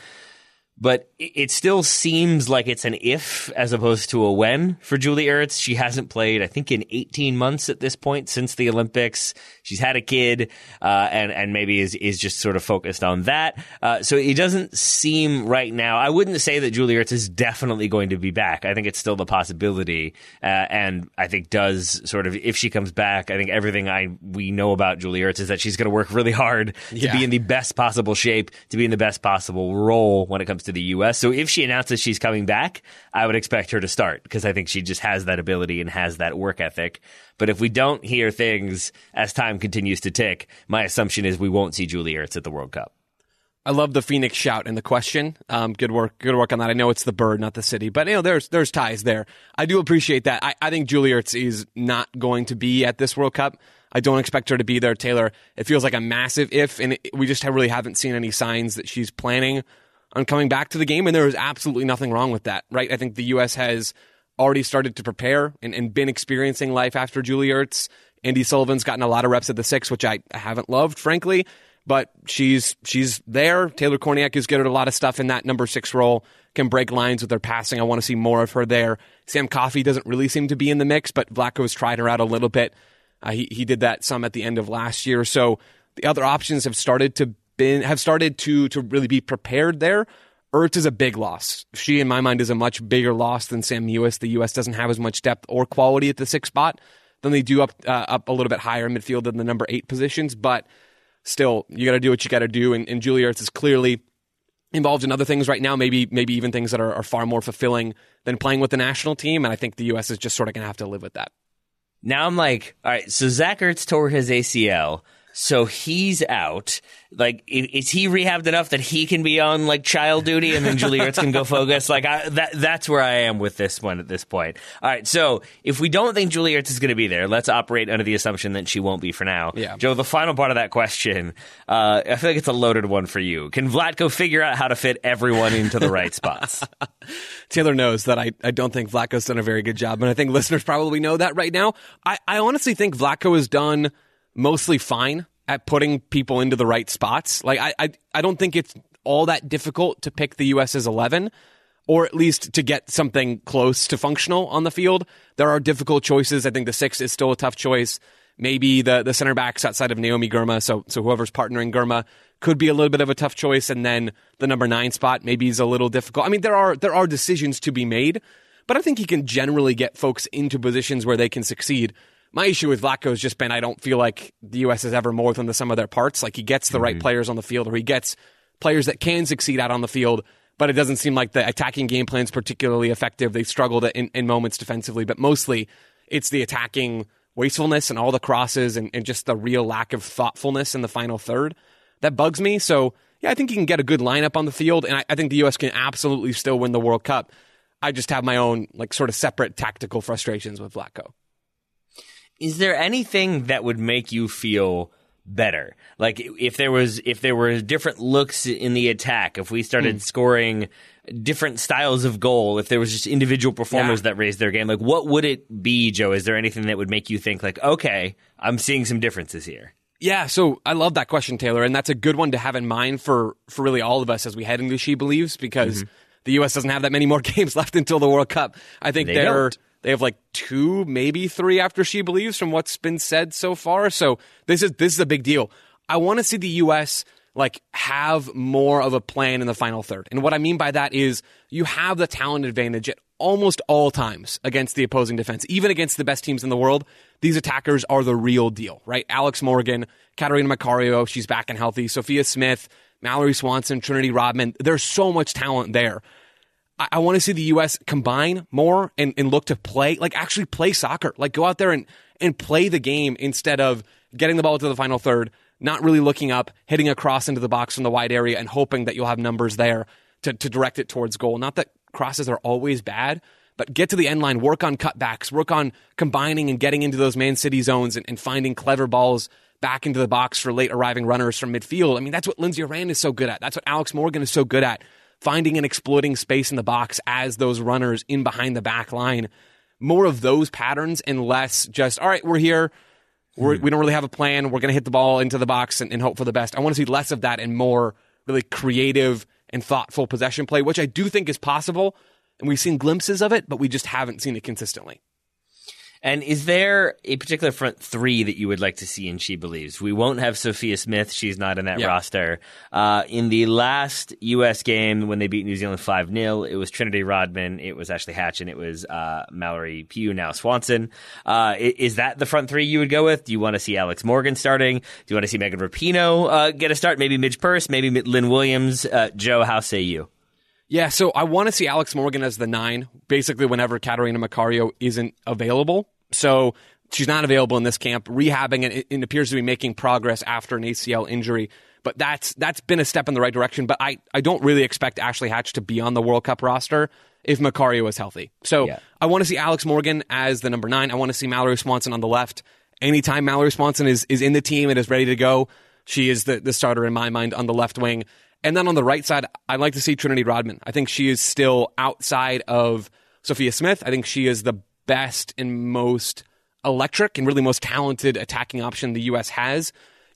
D: But it still seems like it's an if as opposed to a when for Julie Ertz. She hasn't played, I think, in eighteen months at this point since the Olympics. She's had a kid, uh, and, and maybe is, is just sort of focused on that. Uh, so it doesn't seem right now. I wouldn't say that Julie Ertz is definitely going to be back. I think it's still the possibility. Uh, and I think does sort of, if she comes back, I think everything I we know about Julie Ertz is that she's going to work really hard to
E: yeah.
D: be in the best possible shape, to be in the best possible role when it comes to to the U S. So if she announces she's coming back, I would expect her to start because I think she just has that ability and has that work ethic. But if we don't hear things as time continues to tick, my assumption is we won't see Julie Ertz at the World Cup.
E: I love the Phoenix shout in the question. Um, good work, good work on that. I know it's the bird, not the city, but you know there's there's ties there. I do appreciate that. I, I think Julie Ertz is not going to be at this World Cup. I don't expect her to be there, Taylor. It feels like a massive if, and it, we just have really haven't seen any signs that she's planning on coming back to the game, and there is absolutely nothing wrong with that, right? I think the U S has already started to prepare and, and been experiencing life after Julie Ertz. Andy Sullivan's gotten a lot of reps at the six, which I haven't loved, frankly. but she's she's there. Taylor Korniak is good at a lot of stuff in that number six role, can break lines with her passing. I want to see more of her there. Sam Coffey doesn't really seem to be in the mix, but Vlatko's tried her out a little bit. Uh, he he did that some at the end of last year. So the other options have started to been have started to to really be prepared there. Ertz is a big loss. She, in my mind, is a much bigger loss than Sam Mewis. The U S doesn't have as much depth or quality at the sixth spot than they do up uh, up a little bit higher in midfield than the number eight positions. But still, you got to do what you got to do. And, and Julie Ertz is clearly involved in other things right now, maybe maybe even things that are, are far more fulfilling than playing with the national team. And I think the U S is just sort of going to have to live with that.
D: Now I'm like, all right, so Zach Ertz tore his A C L. So he's out. Like, is he rehabbed enough that he can be on like child duty, and then Julie Ertz can go focus? Like, I, that that's where I am with this one at this point. All right, so if we don't think Julie Ertz is going to be there, let's operate under the assumption that she won't be for now.
E: Yeah.
D: Joe, the final part of that question, uh, I feel like it's a loaded one for you. Can Vlatko figure out how to fit everyone into the right spots?
E: Taylor knows that I, I don't think Vlatko's done a very good job, and I think listeners probably know that right now. I, I honestly think Vlatko has done mostly fine at putting people into the right spots. Like, I, I I don't think it's all that difficult to pick the U S's eleven, or at least to get something close to functional on the field. There are difficult choices. I think the six is still a tough choice. Maybe the, the center backs outside of Naomi Girma, so so whoever's partnering Girma could be a little bit of a tough choice, and then the number nine spot maybe is a little difficult. I mean, there are there are decisions to be made, but I think he can generally get folks into positions where they can succeed. My issue with Vlatko has just been I don't feel like the U S is ever more than the sum of their parts. Like, he gets the mm-hmm. right players on the field, or he gets players that can succeed out on the field, but it doesn't seem like the attacking game plan is particularly effective. They've struggled in, in moments defensively, but mostly it's the attacking wastefulness and all the crosses and, and just the real lack of thoughtfulness in the final third that bugs me. So, yeah, I think he can get a good lineup on the field, and I, I think the U S can absolutely still win the World Cup. I just have my own like sort of separate tactical frustrations with Vlatko.
D: Is there anything that would make you feel better? Like, if there was, if there were different looks in the attack, if we started mm. scoring different styles of goal, if there was just individual performers yeah. that raised their game, like, what would it be, Joe? Is there anything that would make you think like, okay, I'm seeing some differences here?
E: Yeah, so I love that question, Taylor, and that's a good one to have in mind for, for really all of us as we head into She Believes, because mm-hmm. the U S doesn't have that many more games left until the World Cup. I think
D: they
E: they're...
D: Don't.
E: They have like two, maybe three after She Believes from what's been said so far. So this is this is a big deal. I want to see the U S like have more of a plan in the final third. And what I mean by that is you have the talent advantage at almost all times against the opposing defense. Even against the best teams in the world, these attackers are the real deal, right? Alex Morgan, Catarina Macario, she's back and healthy, Sophia Smith, Mallory Swanson, Trinity Rodman. There's so much talent there. I want to see the U S combine more and, and look to play, like actually play soccer, like go out there and, and play the game instead of getting the ball to the final third, not really looking up, hitting a cross into the box from the wide area and hoping that you'll have numbers there to, to direct it towards goal. Not that crosses are always bad, but get to the end line, work on cutbacks, work on combining and getting into those Man City zones and, and finding clever balls back into the box for late arriving runners from midfield. I mean, that's what Lindsay Horan is so good at. That's what Alex Morgan is so good at. Finding and exploiting space in the box as those runners in behind the back line. More of those patterns and less just, all right, we're here. We're, we don't really have a plan. We're going to hit the ball into the box and, and hope for the best. I want to see less of that and more really creative and thoughtful possession play, which I do think is possible. And we've seen glimpses of it, but we just haven't seen it consistently.
D: And is there a particular front three that you would like to see in She Believes? We won't have Sophia Smith. She's not in that
E: yeah.
D: roster. Uh, in the last U S game when they beat New Zealand five nil, it was Trinity Rodman, it was Ashley Hatch, and it was uh, Mallory Pugh, now Swanson. Uh, is that the front three you would go with? Do you want to see Alex Morgan starting? Do you want to see Megan Rapinoe uh, get a start? Maybe Midge Purse, maybe Lynn Williams. Uh, Joe, how say you?
E: Yeah, so I want to see Alex Morgan as the nine, basically whenever Catarina Macario isn't available. So she's not available in this camp, rehabbing, and it, it appears to be making progress after an A C L injury. But that's that's been a step in the right direction. But I, I don't really expect Ashley Hatch to be on the World Cup roster if Macario is healthy. So yeah. I want to see Alex Morgan as the number nine. I want to see Mallory Swanson on the left. Anytime Mallory Swanson is, is in the team and is ready to go, she is the, the starter in my mind on the left wing. And then on the right side, I'd like to see Trinity Rodman. I think she is still outside of Sophia Smith. I think she is the best and most electric and really most talented attacking option the U S has.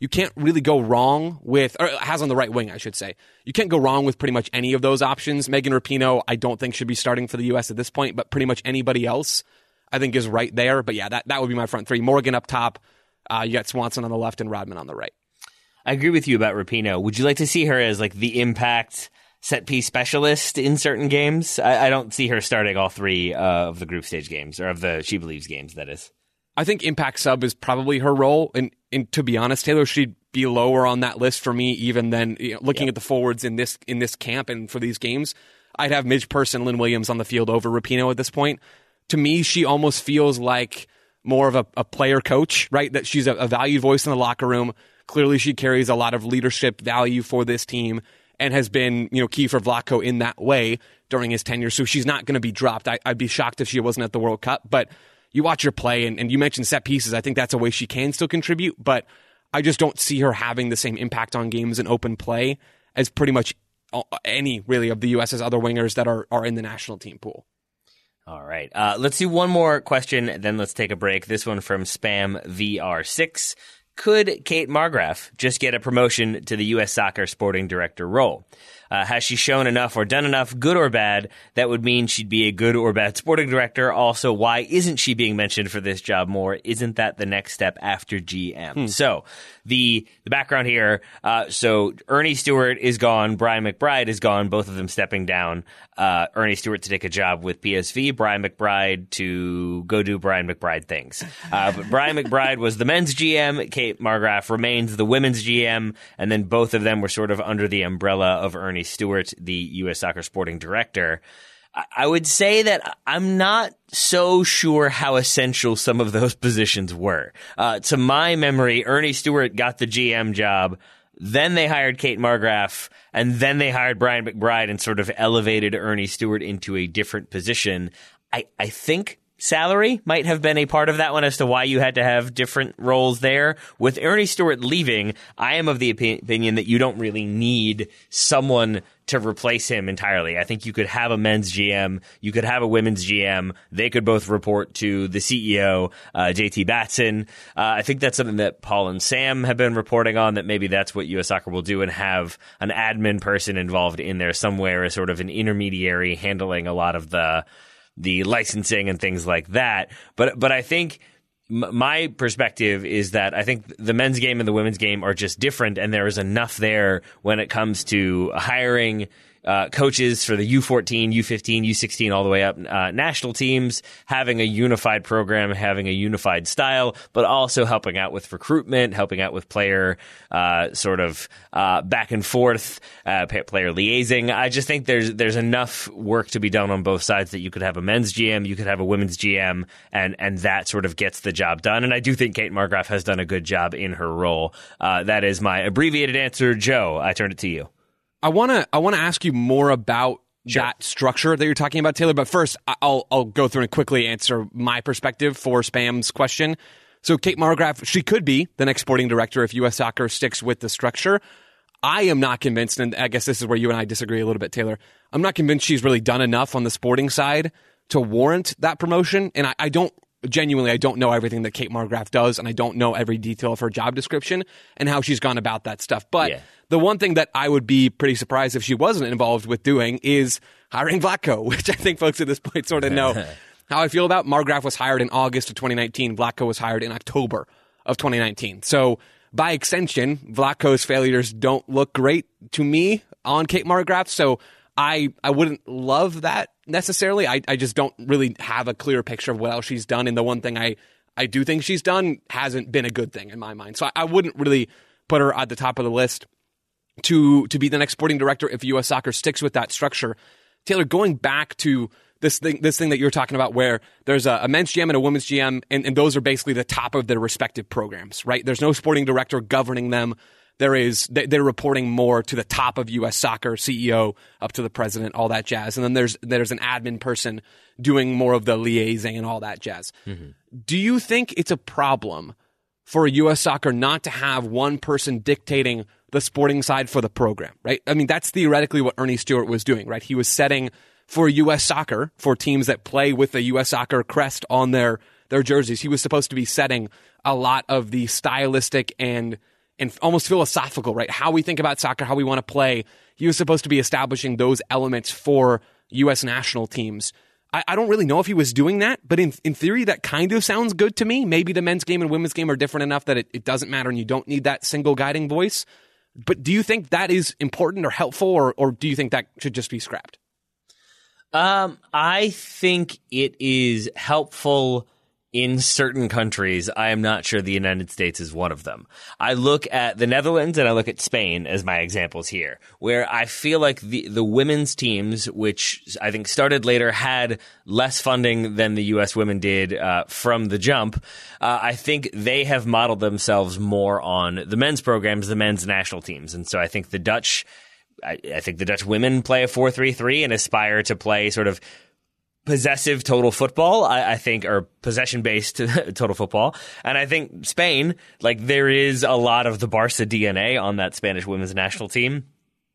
E: you can't really go wrong with, or has on the right wing, I should say. You can't go wrong with pretty much any of those options. Megan Rapinoe, I don't think should be starting for the U S at this point, but pretty much anybody else, I think, is right there. But yeah, that, that would be my front three. Morgan up top, uh, you got Swanson on the left and Rodman on the right.
D: I agree with you about Rapinoe. Would you like to see her as like the impact set piece specialist in certain games? I, I don't see her starting all three uh, of the group stage games, or of the She Believes games, that is.
E: I think impact sub is probably her role, and, and to be honest, Taylor, she'd be lower on that list for me even than, you know, looking yep. at the forwards in this in this camp and for these games. I'd have Midge Purce and Lynn Williams on the field over Rapinoe at this point. To me, she almost feels like more of a, a player coach, right? That she's a, a valued voice in the locker room. Clearly, she carries a lot of leadership value for this team and has been, you know, key for Vlatko in that way during his tenure. So she's not going to be dropped. I, I'd be shocked if she wasn't at the World Cup, but you watch her play, and, and you mentioned set pieces. I think that's a way she can still contribute, but I just don't see her having the same impact on games and open play as pretty much any, really, of the U S's other wingers that are, are in the national team pool.
D: All right. Uh, let's do one more question, then let's take a break. This one from Spam V R six. Could Kate Margraf just get a promotion to the U S Soccer sporting director role? Uh, has she shown enough or done enough, good or bad, that would mean she'd be a good or bad sporting director? Also, why isn't she being mentioned for this job more? Isn't that the next step after G M? Hmm. So the the background here, uh, so Ernie Stewart is gone, Brian McBride is gone, both of them stepping down. Uh, Ernie Stewart to take a job with P S V, Brian McBride to go do Brian McBride things. Uh, but Brian McBride was the men's G M, Kate Margraf remains the women's G M, and then both of them were sort of under the umbrella of Ernie Stewart, the U S Soccer sporting director. I would say that I'm not so sure how essential some of those positions were. Uh, to my memory, Ernie Stewart got the G M job, then they hired Kate Margraf, and then they hired Brian McBride and sort of elevated Ernie Stewart into a different position. I, I think salary might have been a part of that one as to why you had to have different roles there. With Ernie Stewart leaving, I am of the opinion that you don't really need someone to replace him entirely. I think you could have a men's G M, you could have a women's G M. They could both report to the C E O, uh, J T Batson. Uh, I think that's something that Paul and Sam have been reporting on, that maybe that's what U S Soccer will do, and have an admin person involved in there somewhere as sort of an intermediary handling a lot of the the licensing and things like that. But but I think m- my perspective is that I think the men's game and the women's game are just different, and there is enough there when it comes to hiring uh, coaches for the U fourteen, U fifteen, U sixteen, all the way up uh, national teams, having a unified program, having a unified style, but also helping out with recruitment, helping out with player uh, sort of uh, back and forth, uh, player liaising. I just think there's there's enough work to be done on both sides that you could have a men's G M, you could have a women's G M, and and that sort of gets the job done. And I do think Kate Margraf has done a good job in her role. Uh, that is my abbreviated answer. Joe, I turn it to you.
E: I want to I want to ask you more about sure. that structure that you're talking about, Taylor. But first, I'll I'll go through and quickly answer my perspective for Spam's question. So Kate Margraf, she could be the next sporting director if U S Soccer sticks with the structure. I am not convinced, and I guess this is where you and I disagree a little bit, Taylor. I'm not convinced she's really done enough on the sporting side to warrant that promotion. And I, I don't genuinely, I don't know everything that Kate Margraf does, and I don't know every detail of her job description and how she's gone about that stuff. But yeah. The one thing that I would be pretty surprised if she wasn't involved with doing is hiring Vlatko, which I think folks at this point sort of know how I feel about. Margraf was hired in August of twenty nineteen. Vlatko was hired in October of twenty nineteen. So by extension, Vlatko's failures don't look great to me on Kate Margraf. So I, I wouldn't love that necessarily. I, I just don't really have a clear picture of what else she's done. And the one thing I, I do think she's done hasn't been a good thing in my mind. So I, I wouldn't really put her at the top of the list to to be the next sporting director if U S Soccer sticks with that structure. Taylor, going back to this thing this thing that you're talking about where there's a, a men's G M and a women's G M, and, and those are basically the top of their respective programs, right? There's no sporting director governing them. There is they're reporting more to the top of U S Soccer, C E O, up to the president, all that jazz. And then there's there's an admin person doing more of the liaising and all that jazz. Mm-hmm. Do you think it's a problem for U S Soccer not to have one person dictating the sporting side for the program, right? I mean, that's theoretically what Ernie Stewart was doing, right? He was setting for U S Soccer, for teams that play with the U S Soccer crest on their, their jerseys. He was supposed to be setting a lot of the stylistic and and almost philosophical, right? How we think about soccer, how we want to play. He was supposed to be establishing those elements for U S national teams. I, I don't really know if he was doing that, but in in theory, that kind of sounds good to me. Maybe the men's game and women's game are different enough that it, it doesn't matter and you don't need that single guiding voice. But do you think that is important or helpful, or or do you think that should just be scrapped?
D: Um, I think it is helpful in certain countries. I am not sure the United States is one of them. I look at the Netherlands and I look at Spain as my examples here, where I feel like the, the women's teams, which I think started later, had less funding than the U S women did uh, from the jump. Uh, I think they have modeled themselves more on the men's programs, the men's national teams. And so I think the Dutch, I, I think the Dutch women play a four three three and aspire to play sort of possessive total football, I, I think, or possession-based total football. And I think Spain, like, there is a lot of the Barca D N A on that Spanish women's national team.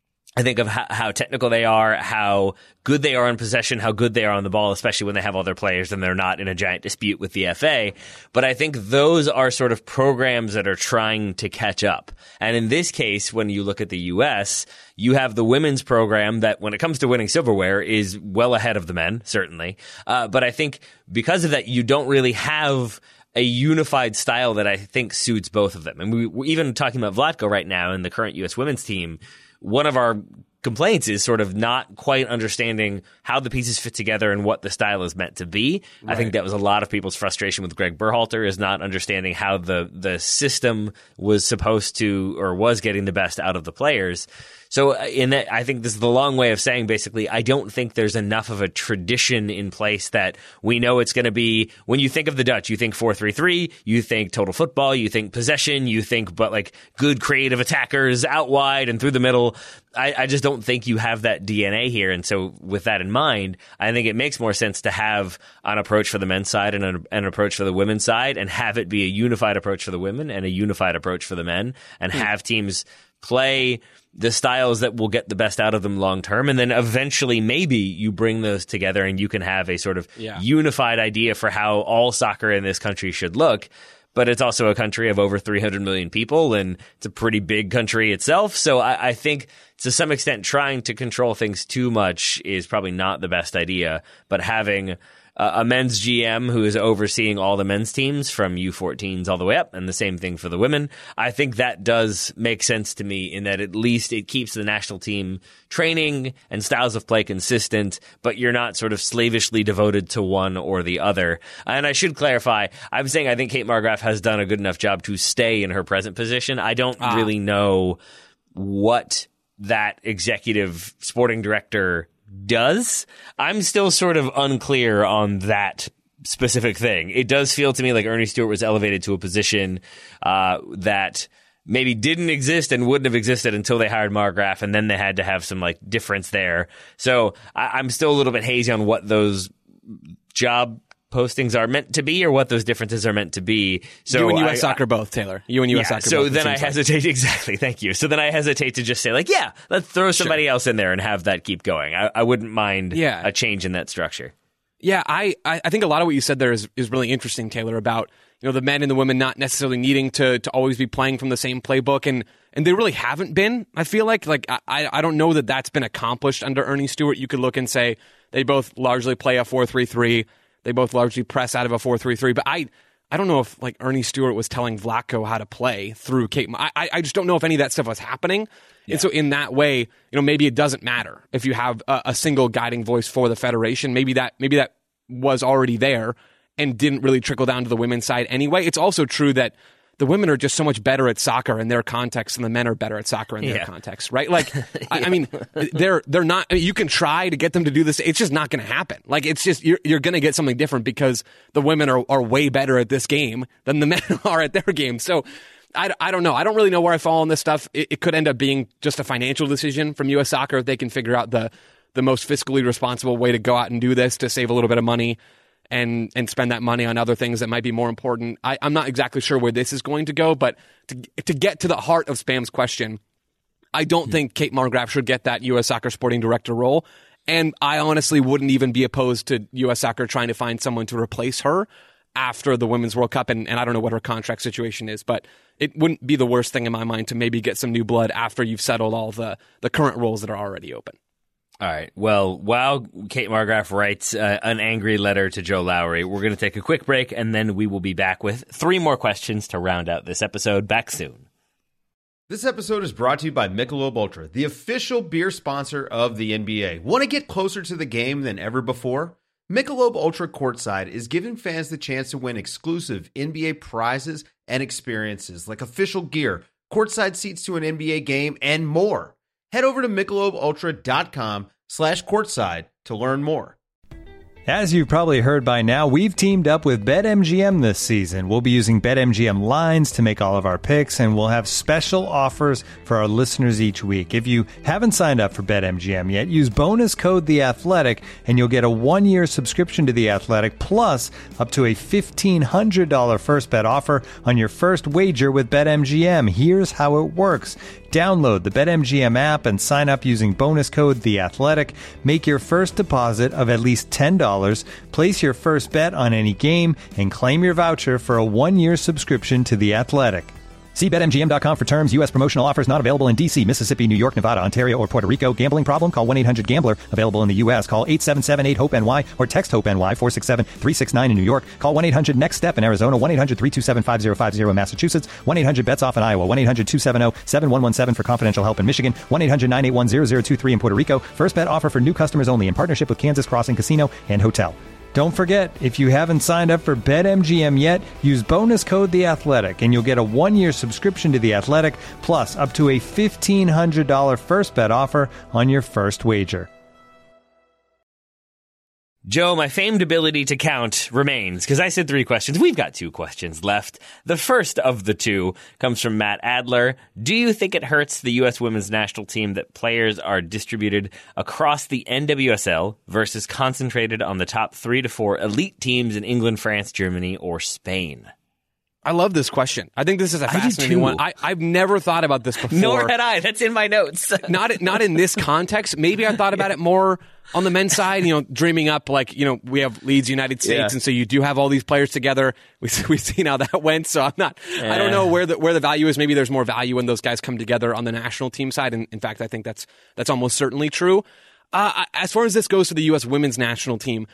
D: I think of how, how technical they are, how good they are in possession, how good they are on the ball, especially when they have all their players and they're not in a giant dispute with the F A. But I think those are sort of programs that are trying to catch up. And in this case, when you look at the U S, you have the women's program that, when it comes to winning silverware, is well ahead of the men, certainly. Uh, but I think because of that, you don't really have a unified style that I think suits both of them. And we, we're even talking about Vlatko right now in the current U S women's team. One of our complaints is sort of not quite understanding how the pieces fit together and what the style is meant to be. Right. I think that was a lot of people's frustration with Greg Berhalter, is not understanding how the, the system was supposed to, or was getting the best out of the players. So in that, I think this is the long way of saying, basically, I don't think there's enough of a tradition in place that we know it's going to be. When you think of the Dutch, you think four three three, you think total football, you think possession, you think but like good creative attackers out wide and through the middle. I, I just don't think you have that D N A here. And so with that in mind, I think it makes more sense to have an approach for the men's side and an, an approach for the women's side, and have it be a unified approach for the women and a unified approach for the men, and mm. have teams play the styles that will get the best out of them long term. And then eventually maybe you bring those together and you can have a sort of yeah. unified idea for how all soccer in this country should look. But it's also a country of over three hundred million people, and it's a pretty big country itself. So I, I think to some extent trying to control things too much is probably not the best idea. But having a men's G M who is overseeing all the men's teams from U fourteens all the way up, and the same thing for the women, I think that does make sense to me, in that at least it keeps the national team training and styles of play consistent, but you're not sort of slavishly devoted to one or the other. And I should clarify, I'm saying I think Kate Markgraf has done a good enough job to stay in her present position. I don't ah. really know what that executive sporting director does. I'm still sort of unclear on that specific thing. It does feel to me like Ernie Stewart was elevated to a position uh, that maybe didn't exist and wouldn't have existed until they hired Markgraf, and then they had to have some like difference there. So I- I'm still a little bit hazy on what those job postings are meant to be, or what those differences are meant to be. So
E: you and U S
D: I,
E: Soccer both, Taylor. You and U S
D: yeah,
E: Soccer
D: so
E: both.
D: So then I hesitate. Like. Exactly. Thank you. So then I hesitate to just say, like, yeah, let's throw somebody sure. else in there and have that keep going. I, I wouldn't mind yeah. a change in that structure.
E: Yeah, I, I think a lot of what you said there is, is really interesting, Taylor, about, you know, the men and the women not necessarily needing to to always be playing from the same playbook, and and they really haven't been. I feel like like I I don't know that that's been accomplished under Ernie Stewart. You could look and say they both largely play a four three three. They both largely press out of a four three three, but I I don't know if like Ernie Stewart was telling Vlatko how to play through Kate. I I just don't know if any of that stuff was happening. Yeah. And so in that way, you know, maybe it doesn't matter if you have a, a single guiding voice for the federation. Maybe that maybe that was already there and didn't really trickle down to the women's side anyway. It's also true that the women are just so much better at soccer in their context than the men are better at soccer in their yeah. context, right? Like, yeah. I, I mean, they're they're not. I mean, you can try to get them to do this. It's just not going to happen. Like, it's just you're you're going to get something different because the women are are way better at this game than the men are at their game. So, I, I don't know. I don't really know where I fall on this stuff. It, it could end up being just a financial decision from U S Soccer if they can figure out the the most fiscally responsible way to go out and do this to save a little bit of money and and spend that money on other things that might be more important. I, I'm not exactly sure where this is going to go, but to to get to the heart of Spam's question, I don't mm-hmm. think Kate Markgraf should get that U S Soccer sporting director role, and I honestly wouldn't even be opposed to U S Soccer trying to find someone to replace her after the Women's World Cup, and, and I don't know what her contract situation is, but it wouldn't be the worst thing in my mind to maybe get some new blood after you've settled all the, the current roles that are already open.
D: All right. Well, while Kate Margraf writes uh, an angry letter to Joe Lowry, we're going to take a quick break, and then we will be back with three more questions to round out this episode. Back soon.
F: This episode is brought to you by Michelob Ultra, the official beer sponsor of the N B A. Want to get closer to the game than ever before? Michelob Ultra Courtside is giving fans the chance to win exclusive N B A prizes and experiences like official gear, courtside seats to an N B A game, and more. Head over to michelobultra.com slash courtside to learn more.
G: As you've probably heard by now, we've teamed up with BetMGM this season. We'll be using BetMGM lines to make all of our picks, and we'll have special offers for our listeners each week. If you haven't signed up for BetMGM yet, use bonus code The Athletic, and you'll get a one-year subscription to The Athletic, plus up to a fifteen hundred dollars first bet offer on your first wager with BetMGM. Here's how it works. Download the BetMGM app and sign up using bonus code The Athletic. Make your first deposit of at least ten dollars. Place your first bet on any game and claim your voucher for a one-year subscription to The Athletic. See Bet M G M dot com for terms. U S promotional offers not available in D C, Mississippi, New York, Nevada, Ontario, or Puerto Rico. Gambling problem? Call one eight hundred gambler. Available in the U S. Call eight seven seven eight hope N Y or text HOPE-NY four six seven three six nine in New York. Call one eight hundred next step in Arizona. one eight hundred three two seven five zero five zero in Massachusetts. one eight hundred bets off in Iowa. one eight hundred two seven zero seven one one seven for confidential help in Michigan. one eight hundred nine eight one zero zero two three in Puerto Rico. First bet offer for new customers only in partnership with Kansas Crossing Casino and Hotel. Don't forget, if you haven't signed up for BetMGM yet, use bonus code The Athletic, and you'll get a one-year subscription to The Athletic, plus up to a fifteen hundred dollars first bet offer on your first wager.
D: Joe, my famed ability to count remains, because I said three questions. We've got two questions left. The first of the two comes from Matt Adler. Do you think it hurts the U S women's national team that players are distributed across the N W S L versus concentrated on the top three to four elite teams in England, France, Germany, or Spain?
E: I love this question. I think this is a fascinating one. I, I've never thought about this before.
D: Nor had I. That's in my notes.
E: not not in this context. Maybe I thought about it more on the men's side, you know, dreaming up like, you know, we have Leeds United States, yeah. and so you do have all these players together. We, we've seen how that went, so I'm not, yeah. I don't know where the where the value is. Maybe there's more value when those guys come together on the national team side, and in fact, I think that's that's almost certainly true. Uh, as far as this goes for the U S women's national team,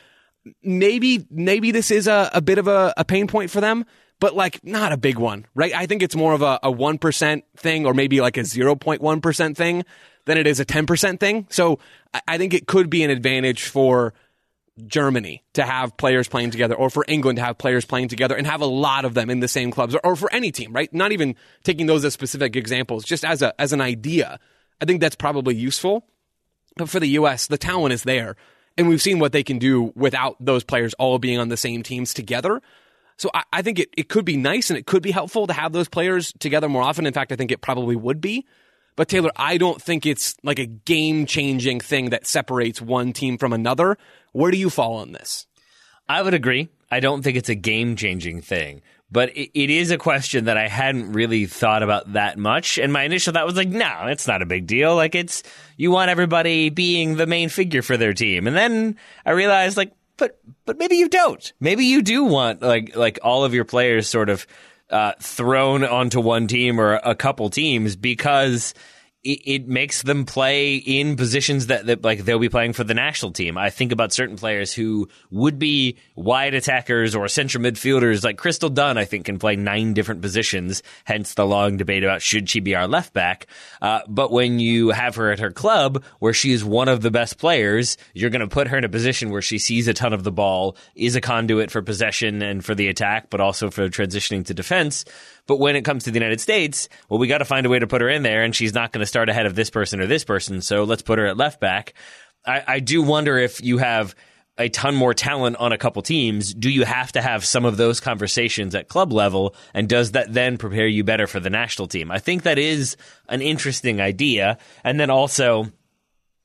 E: maybe maybe this is a, a bit of a, a pain point for them, but like not a big one, right? I think it's more of a, a one percent thing, or maybe like a zero point one percent thing than it is a ten percent thing. So I think it could be an advantage for Germany to have players playing together, or for England to have players playing together and have a lot of them in the same clubs, or, or for any team, right? Not even taking those as specific examples, just as a as an idea. I think that's probably useful. But for the U S, the talent is there, and we've seen what they can do without those players all being on the same teams together. So I, I think it, it could be nice, and it could be helpful to have those players together more often. In fact, I think it probably would be. But Taylor, I don't think it's like a game-changing thing that separates one team from another. Where do you fall on this?
D: I would agree. I don't think it's a game-changing thing. But it, it is a question that I hadn't really thought about that much. And my initial thought was like, no, it's not a big deal. Like, it's, you want everybody being the main figure for their team. And then I realized, like, but but maybe you don't. Maybe you do want, like, like all of your players sort of uh, thrown onto one team or a couple teams, because it, it makes them play in positions that, that like they'll be playing for the national team. I think about certain players who would be wide attackers or central midfielders, like Crystal Dunn, I think, can play nine different positions, hence the long debate about should she be our left back. Uh, but when you have her at her club where she is one of the best players, you're going to put her in a position where she sees a ton of the ball, is a conduit for possession and for the attack, but also for transitioning to defense. But when it comes to the United States, well, we got to find a way to put her in there, and she's not going to start ahead of this person or this person, so let's put her at left back. I, I do wonder, if you have a ton more talent on a couple teams, do you have to have some of those conversations at club level, and does that then prepare you better for the national team? I think that is an interesting idea. And then also,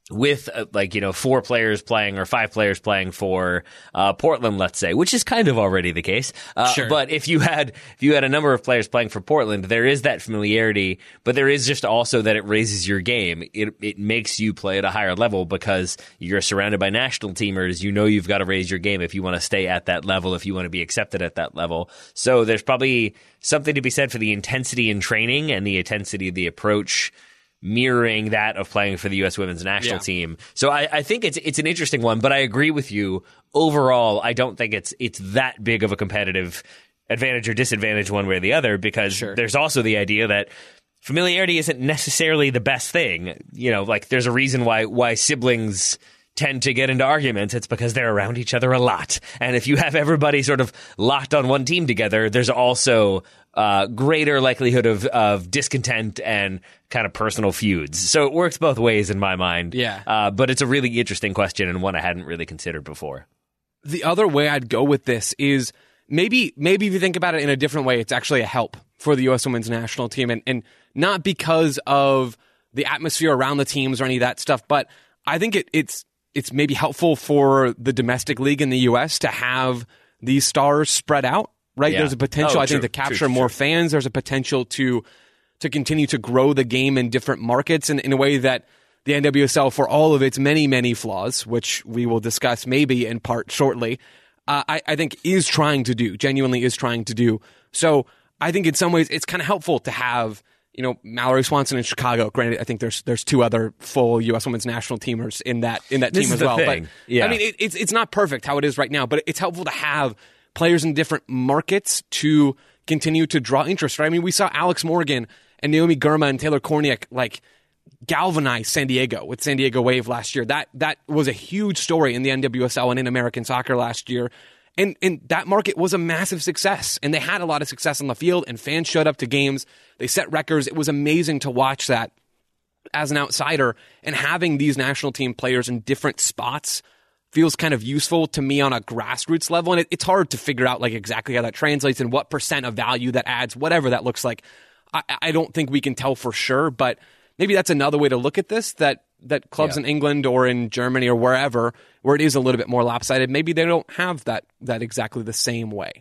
D: with uh, like, you know, four players playing or five players playing for uh, Portland, let's say, which is kind of already the case. Uh,
E: Sure.
D: But if you had if you had a number of players playing for Portland, there is that familiarity, but there is just also that it raises your game. It it makes you play at a higher level because you're surrounded by national teamers. You know you've got to raise your game if you want to stay at that level, if you want to be accepted at that level. So there's probably something to be said for the intensity in training and the intensity of the approach mirroring that of playing for the U S women's national
E: Yeah.
D: team. So I, I think it's it's an interesting one, but I agree with you. Overall, I don't think it's it's that big of a competitive advantage or disadvantage one way or the other, because
E: Sure.
D: there's also the idea that familiarity isn't necessarily the best thing. You know, like there's a reason why why siblings tend to get into arguments. It's because they're around each other a lot. And if you have everybody sort of locked on one team together, there's also uh, greater likelihood of, of discontent and kind of personal feuds. So it works both ways in my mind.
E: Yeah.
D: Uh, but it's a really interesting question and one I hadn't really considered before.
E: The other way I'd go with this is maybe maybe if you think about it in a different way, it's actually a help for the U S women's national team, and, and not because of the atmosphere around the teams or any of that stuff, but I think it, it's it's maybe helpful for the domestic league in the U S to have these stars spread out, right?
D: Yeah.
E: There's a potential,
D: Oh,
E: I think,
D: true,
E: to capture
D: true,
E: more
D: true.
E: fans. There's a potential to to continue to grow the game in different markets in, in a way that the N W S L, for all of its many, many flaws, which we will discuss maybe in part shortly, uh, I, I think is trying to do, genuinely is trying to do. So I think in some ways it's kind of helpful to have, you know, Mallory Swanson in Chicago. Granted, I think there's there's two other full U S women's national teamers in that in that
D: This
E: team
D: is
E: as
D: the
E: well.
D: thing.
E: But
D: Yeah.
E: I mean, it, it's it's not perfect how it is right now, but it's helpful to have players in different markets to continue to draw interest. Right? I mean, we saw Alex Morgan and Naomi Girma and Taylor Korniak like galvanize San Diego with San Diego Wave last year. That that was a huge story in the N W S L and in American soccer last year. And and that market was a massive success. And they had a lot of success on the field, and fans showed up to games. They set records. It was amazing to watch that as an outsider. And having these national team players in different spots feels kind of useful to me on a grassroots level. And it, it's hard to figure out like exactly how that translates and what percent of value that adds, whatever that looks like. I, I don't think we can tell for sure, but maybe that's another way to look at this, that that clubs
D: Yeah.
E: in England or in Germany or wherever, where it is a little bit more lopsided, maybe they don't have that that exactly the same way.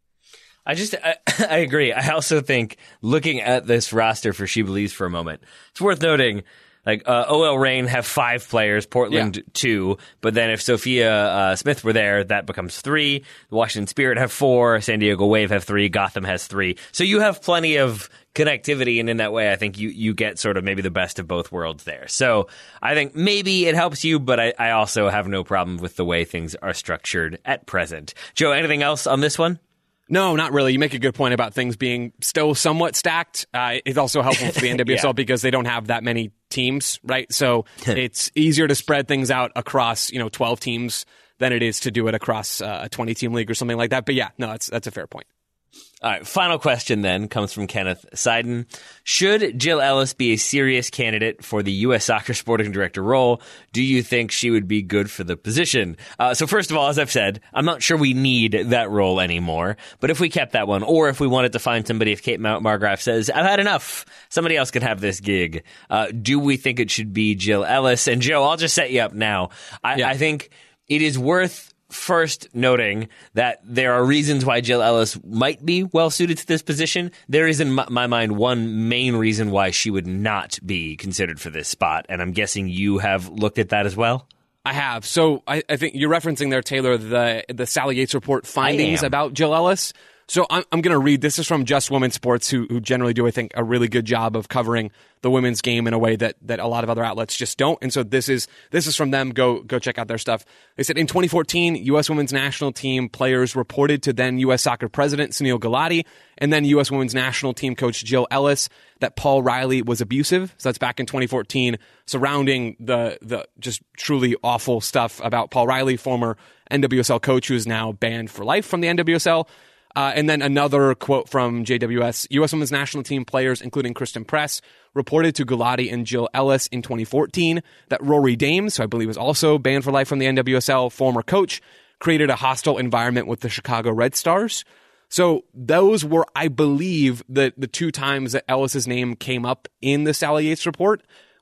D: I just, I, I agree. I also think looking at this roster for She Believes for a moment, it's worth noting, like, uh, O L Reign have five players, Portland
E: Yeah.
D: two, but then if Sophia uh, Smith were there, that becomes three. The Washington Spirit have four, San Diego Wave have three, Gotham has three. So you have plenty of connectivity, and in that way, I think you, you get sort of maybe the best of both worlds there. So I think maybe it helps you, but I, I also have no problem with the way things are structured at present. Joe, anything else on this one?
E: No, not really. You make a good point about things being still somewhat stacked. Uh, it's also helpful for the N W S L
D: Yeah.
E: because they don't have that many teams, right? So it's easier to spread things out across, you know, twelve teams than it is to do it across uh, a twenty-team league or something like that. But yeah, no, that's that's a fair point.
D: All right, final question then comes from Kenneth Seiden. Should Jill Ellis be a serious candidate for the U S Soccer Sporting Director role? Do you think she would be good for the position? Uh, so first of all, as I've said, I'm not sure we need that role anymore. But if we kept that one, or if we wanted to find somebody, if Kate Mar- Margraf says, I've had enough, somebody else could have this gig, uh, do we think it should be Jill Ellis? And Joe, I'll just set you up now. I,
E: Yeah.
D: I think it is worth first noting that there are reasons why Jill Ellis might be well suited to this position. There is, in my, my mind, one main reason why she would not be considered for this spot, and I'm guessing you have looked at that as well.
E: I have. So I, I think you're referencing there, Taylor, the the Sally Yates report findings
D: am.
E: about Jill Ellis. So I'm, I'm going to read. This is from Just Women's Sports, who, who generally do, I think, a really good job of covering the women's game in a way that that a lot of other outlets just don't. And so this is this is from them. Go go check out their stuff. They said in twenty fourteen, U S women's national team players reported to then U S Soccer president Sunil Gulati and then U S women's national team coach Jill Ellis that Paul Riley was abusive. So that's back in twenty fourteen, surrounding the the just truly awful stuff about Paul Riley, former N W S L coach who is now banned for life from the N W S L. Uh, and then another quote from J W S. U S women's national team players, including Kristen Press, reported to Gulati and Jill Ellis in twenty fourteen that Rory Dames, who I believe was also banned for life from the N W S L, former coach, created a hostile environment with the Chicago Red Stars. So those were, I believe, the, the two times that Ellis's name came up in the Sally Yates report.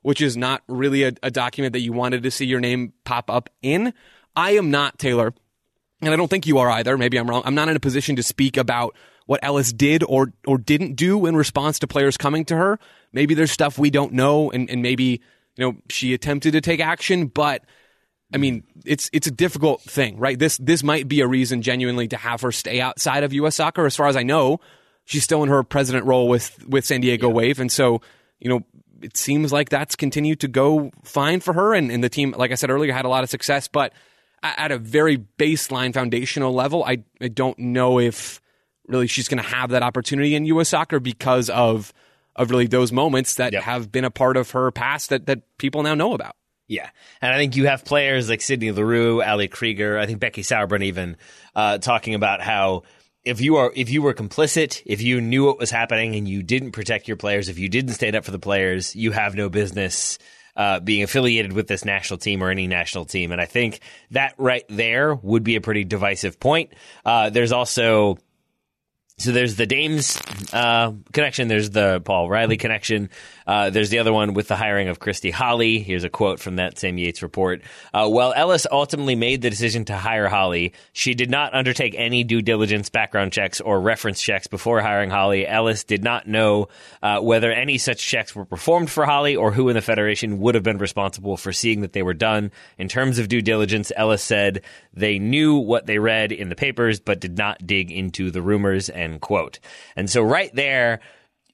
E: which is not really a, a document that you wanted to see your name pop up in. I am not, Taylor, and I don't think you are either. Maybe I'm wrong. I'm not in a position to speak about what Ellis did or or didn't do in response to players coming to her. Maybe there's stuff we don't know, and, and maybe you know she attempted to take action, but I mean it's it's a difficult thing, right? This this might be a reason genuinely to have her stay outside of U S soccer. As far as I know, she's still in her president role with with San Diego yeah. Wave, and so you know it seems like that's continued to go fine for her, and, and the team, like I said earlier, had a lot of success, but at a very baseline foundational level, I I don't know if really she's going to have that opportunity in U S soccer because of of really those moments that yep. have been a part of her past that, that people now know about.
D: Yeah, and I think you have players like Sydney Leroux, Ali Krieger, I think Becky Sauerbrunn even uh, talking about how if you are if you were complicit, if you knew what was happening and you didn't protect your players, if you didn't stand up for the players, you have no business uh, being affiliated with this national team or any national team. And I think that right there would be a pretty divisive point. Uh, there's also... So there's the Dames uh, connection. There's the Paul Riley connection. Uh, there's the other one with the hiring of Christy Holly. Here's a quote from that Sam Yates report. Uh, while Ellis ultimately made the decision to hire Holly, she did not undertake any due diligence, background checks, or reference checks before hiring Holly. Ellis did not know uh, whether any such checks were performed for Holly or who in the Federation would have been responsible for seeing that they were done. In terms of due diligence, Ellis said they knew what they read in the papers but did not dig into the rumors, and quote. And so right there,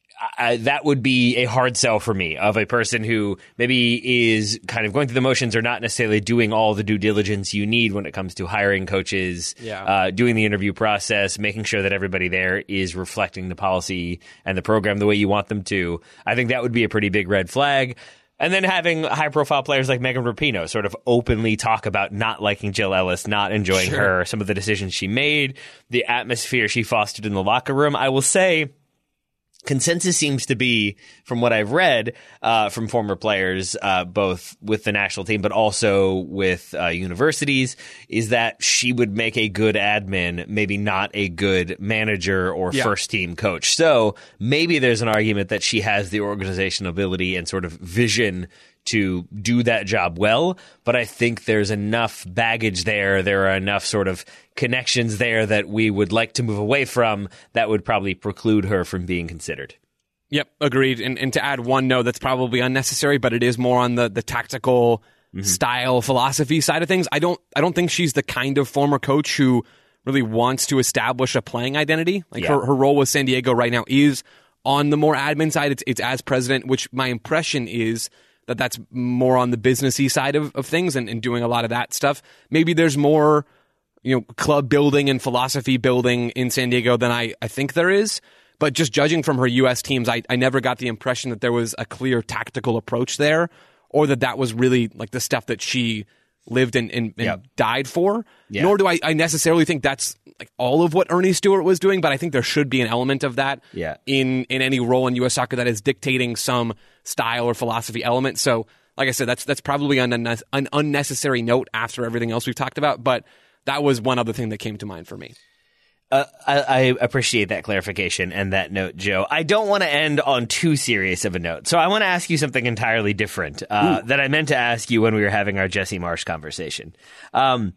D: I, that would be a hard sell for me of a person who maybe is kind of going through the motions or not necessarily doing all the due diligence you need when it comes to hiring coaches,
E: yeah.
D: uh, doing the interview process, making sure that everybody there is reflecting the policy and the program the way you want them to. I think that would be a pretty big red flag. And then having high-profile players like Megan Rapinoe sort of openly talk about not liking Jill Ellis, not enjoying
E: sure.
D: her, some of the decisions she made, the atmosphere she fostered in the locker room. I will say consensus seems to be, from what I've read uh, from former players, uh, both with the national team but also with uh, universities, is that she would make a good admin, maybe not a good manager or yeah. first-team coach. So maybe there's an argument that she has the organizational ability and sort of vision to do that job well, but I think there's enough baggage there, there are enough sort of connections there that we would like to move away from that would probably preclude her from being considered.
E: Yep, agreed. And and to add one note that's probably unnecessary, but it is more on the the tactical mm-hmm. style philosophy side of things. I don't I don't think she's the kind of former coach who really wants to establish a playing identity. Like yeah. her, her role with San Diego right now is on the more admin side. It's it's as president, which my impression is that that's more on the businessy side of, of things and, and doing a lot of that stuff. Maybe there's more, you know, club building and philosophy building in San Diego than I, I think there is. But just judging from her U S teams, I, I never got the impression that there was a clear tactical approach there, or that that was really like the stuff that she lived and, and, and
D: yep.
E: died for.
D: Yeah.
E: Nor do I, I necessarily think that's like all of what Ernie Stewart was doing, but I think there should be an element of that
D: yeah.
E: in, in any role in U S soccer that is dictating some style or philosophy element. So, like I said, that's that's probably an, an unnecessary note after everything else we've talked about, but that was one other thing that came to mind for me.
D: Uh, I, I appreciate that clarification and that note, Joe. I don't want to end on too serious of a note, so I want to ask you something entirely different uh, that I meant to ask you when we were having our Jesse Marsch conversation. Um,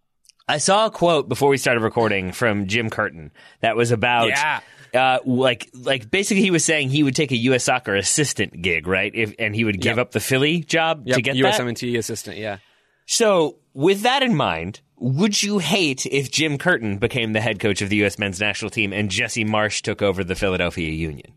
D: I saw a quote before we started recording from Jim Curtin that was about,
E: yeah.
D: uh, like, like basically he was saying he would take a U S soccer assistant gig, right? If, and he would give
E: yep.
D: up the Philly job
E: yep.
D: to get
E: U S
D: that.
E: M N T assistant, yeah.
D: So with that in mind, would you hate if Jim Curtin became the head coach of the U S men's national team and Jesse Marsch took over the Philadelphia Union?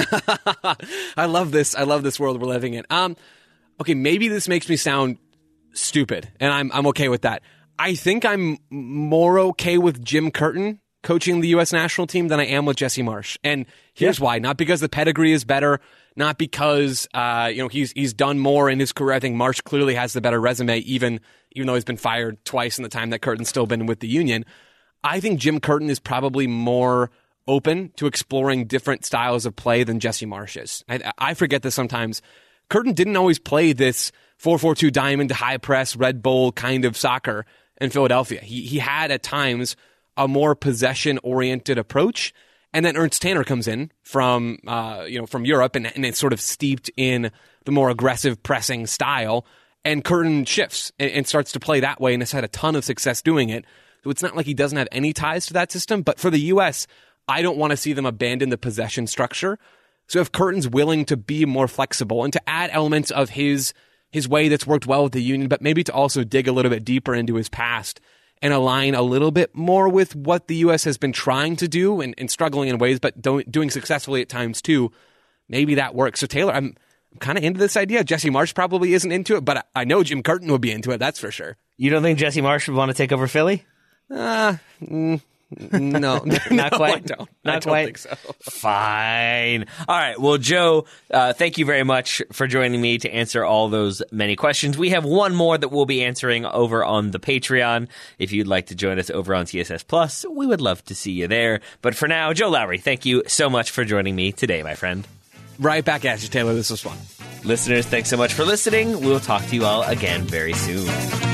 E: I love this. I love this world we're living in. Um, okay, maybe this makes me sound stupid, and I'm I'm okay with that. I think I'm more okay with Jim Curtin coaching the U S national team than I am with Jesse Marsch. And here's yeah. why. Not because the pedigree is better, not because uh, you know he's he's done more in his career. I think Marsch clearly has the better resume, even even though he's been fired twice in the time that Curtin's still been with the Union. I think Jim Curtin is probably more open to exploring different styles of play than Jesse Marsch is. I, I forget this sometimes. Curtin didn't always play this four four two diamond, high press, Red Bull kind of soccer in Philadelphia. He he had at times a more possession-oriented approach, and then Ernst Tanner comes in from uh, you know from Europe, and, and it's sort of steeped in the more aggressive pressing style, and Curtin shifts and, and starts to play that way and has had a ton of success doing it. So it's not like he doesn't have any ties to that system. But for the U S, I don't want to see them abandon the possession structure. So if Curtin's willing to be more flexible and to add elements of his his way that's worked well with the Union, but maybe to also dig a little bit deeper into his past and align a little bit more with what the U S has been trying to do and, and struggling in ways, but do, doing successfully at times too, maybe that works. So Taylor, I'm, I'm kind of into this idea. Jesse Marsch probably isn't into it, but I, I know Jim Curtin would be into it, that's for sure.
D: You don't think Jesse Marsch would want to take over Philly?
E: Uh, mm, no,
D: not
E: no,
D: quite.
E: I don't.
D: Not
E: I don't
D: quite.
E: think so.
D: Fine. All right. Well, Joe, uh, thank you very much for joining me to answer all those many questions. We have one more that we'll be answering over on the Patreon. If you'd like to join us over on T S S Plus, we would love to see you there. But for now, Joe Lowry, thank you so much for joining me today, my friend.
E: Right back at you, Taylor. This was fun.
D: Listeners, thanks so much for listening. We'll talk to you all again very soon.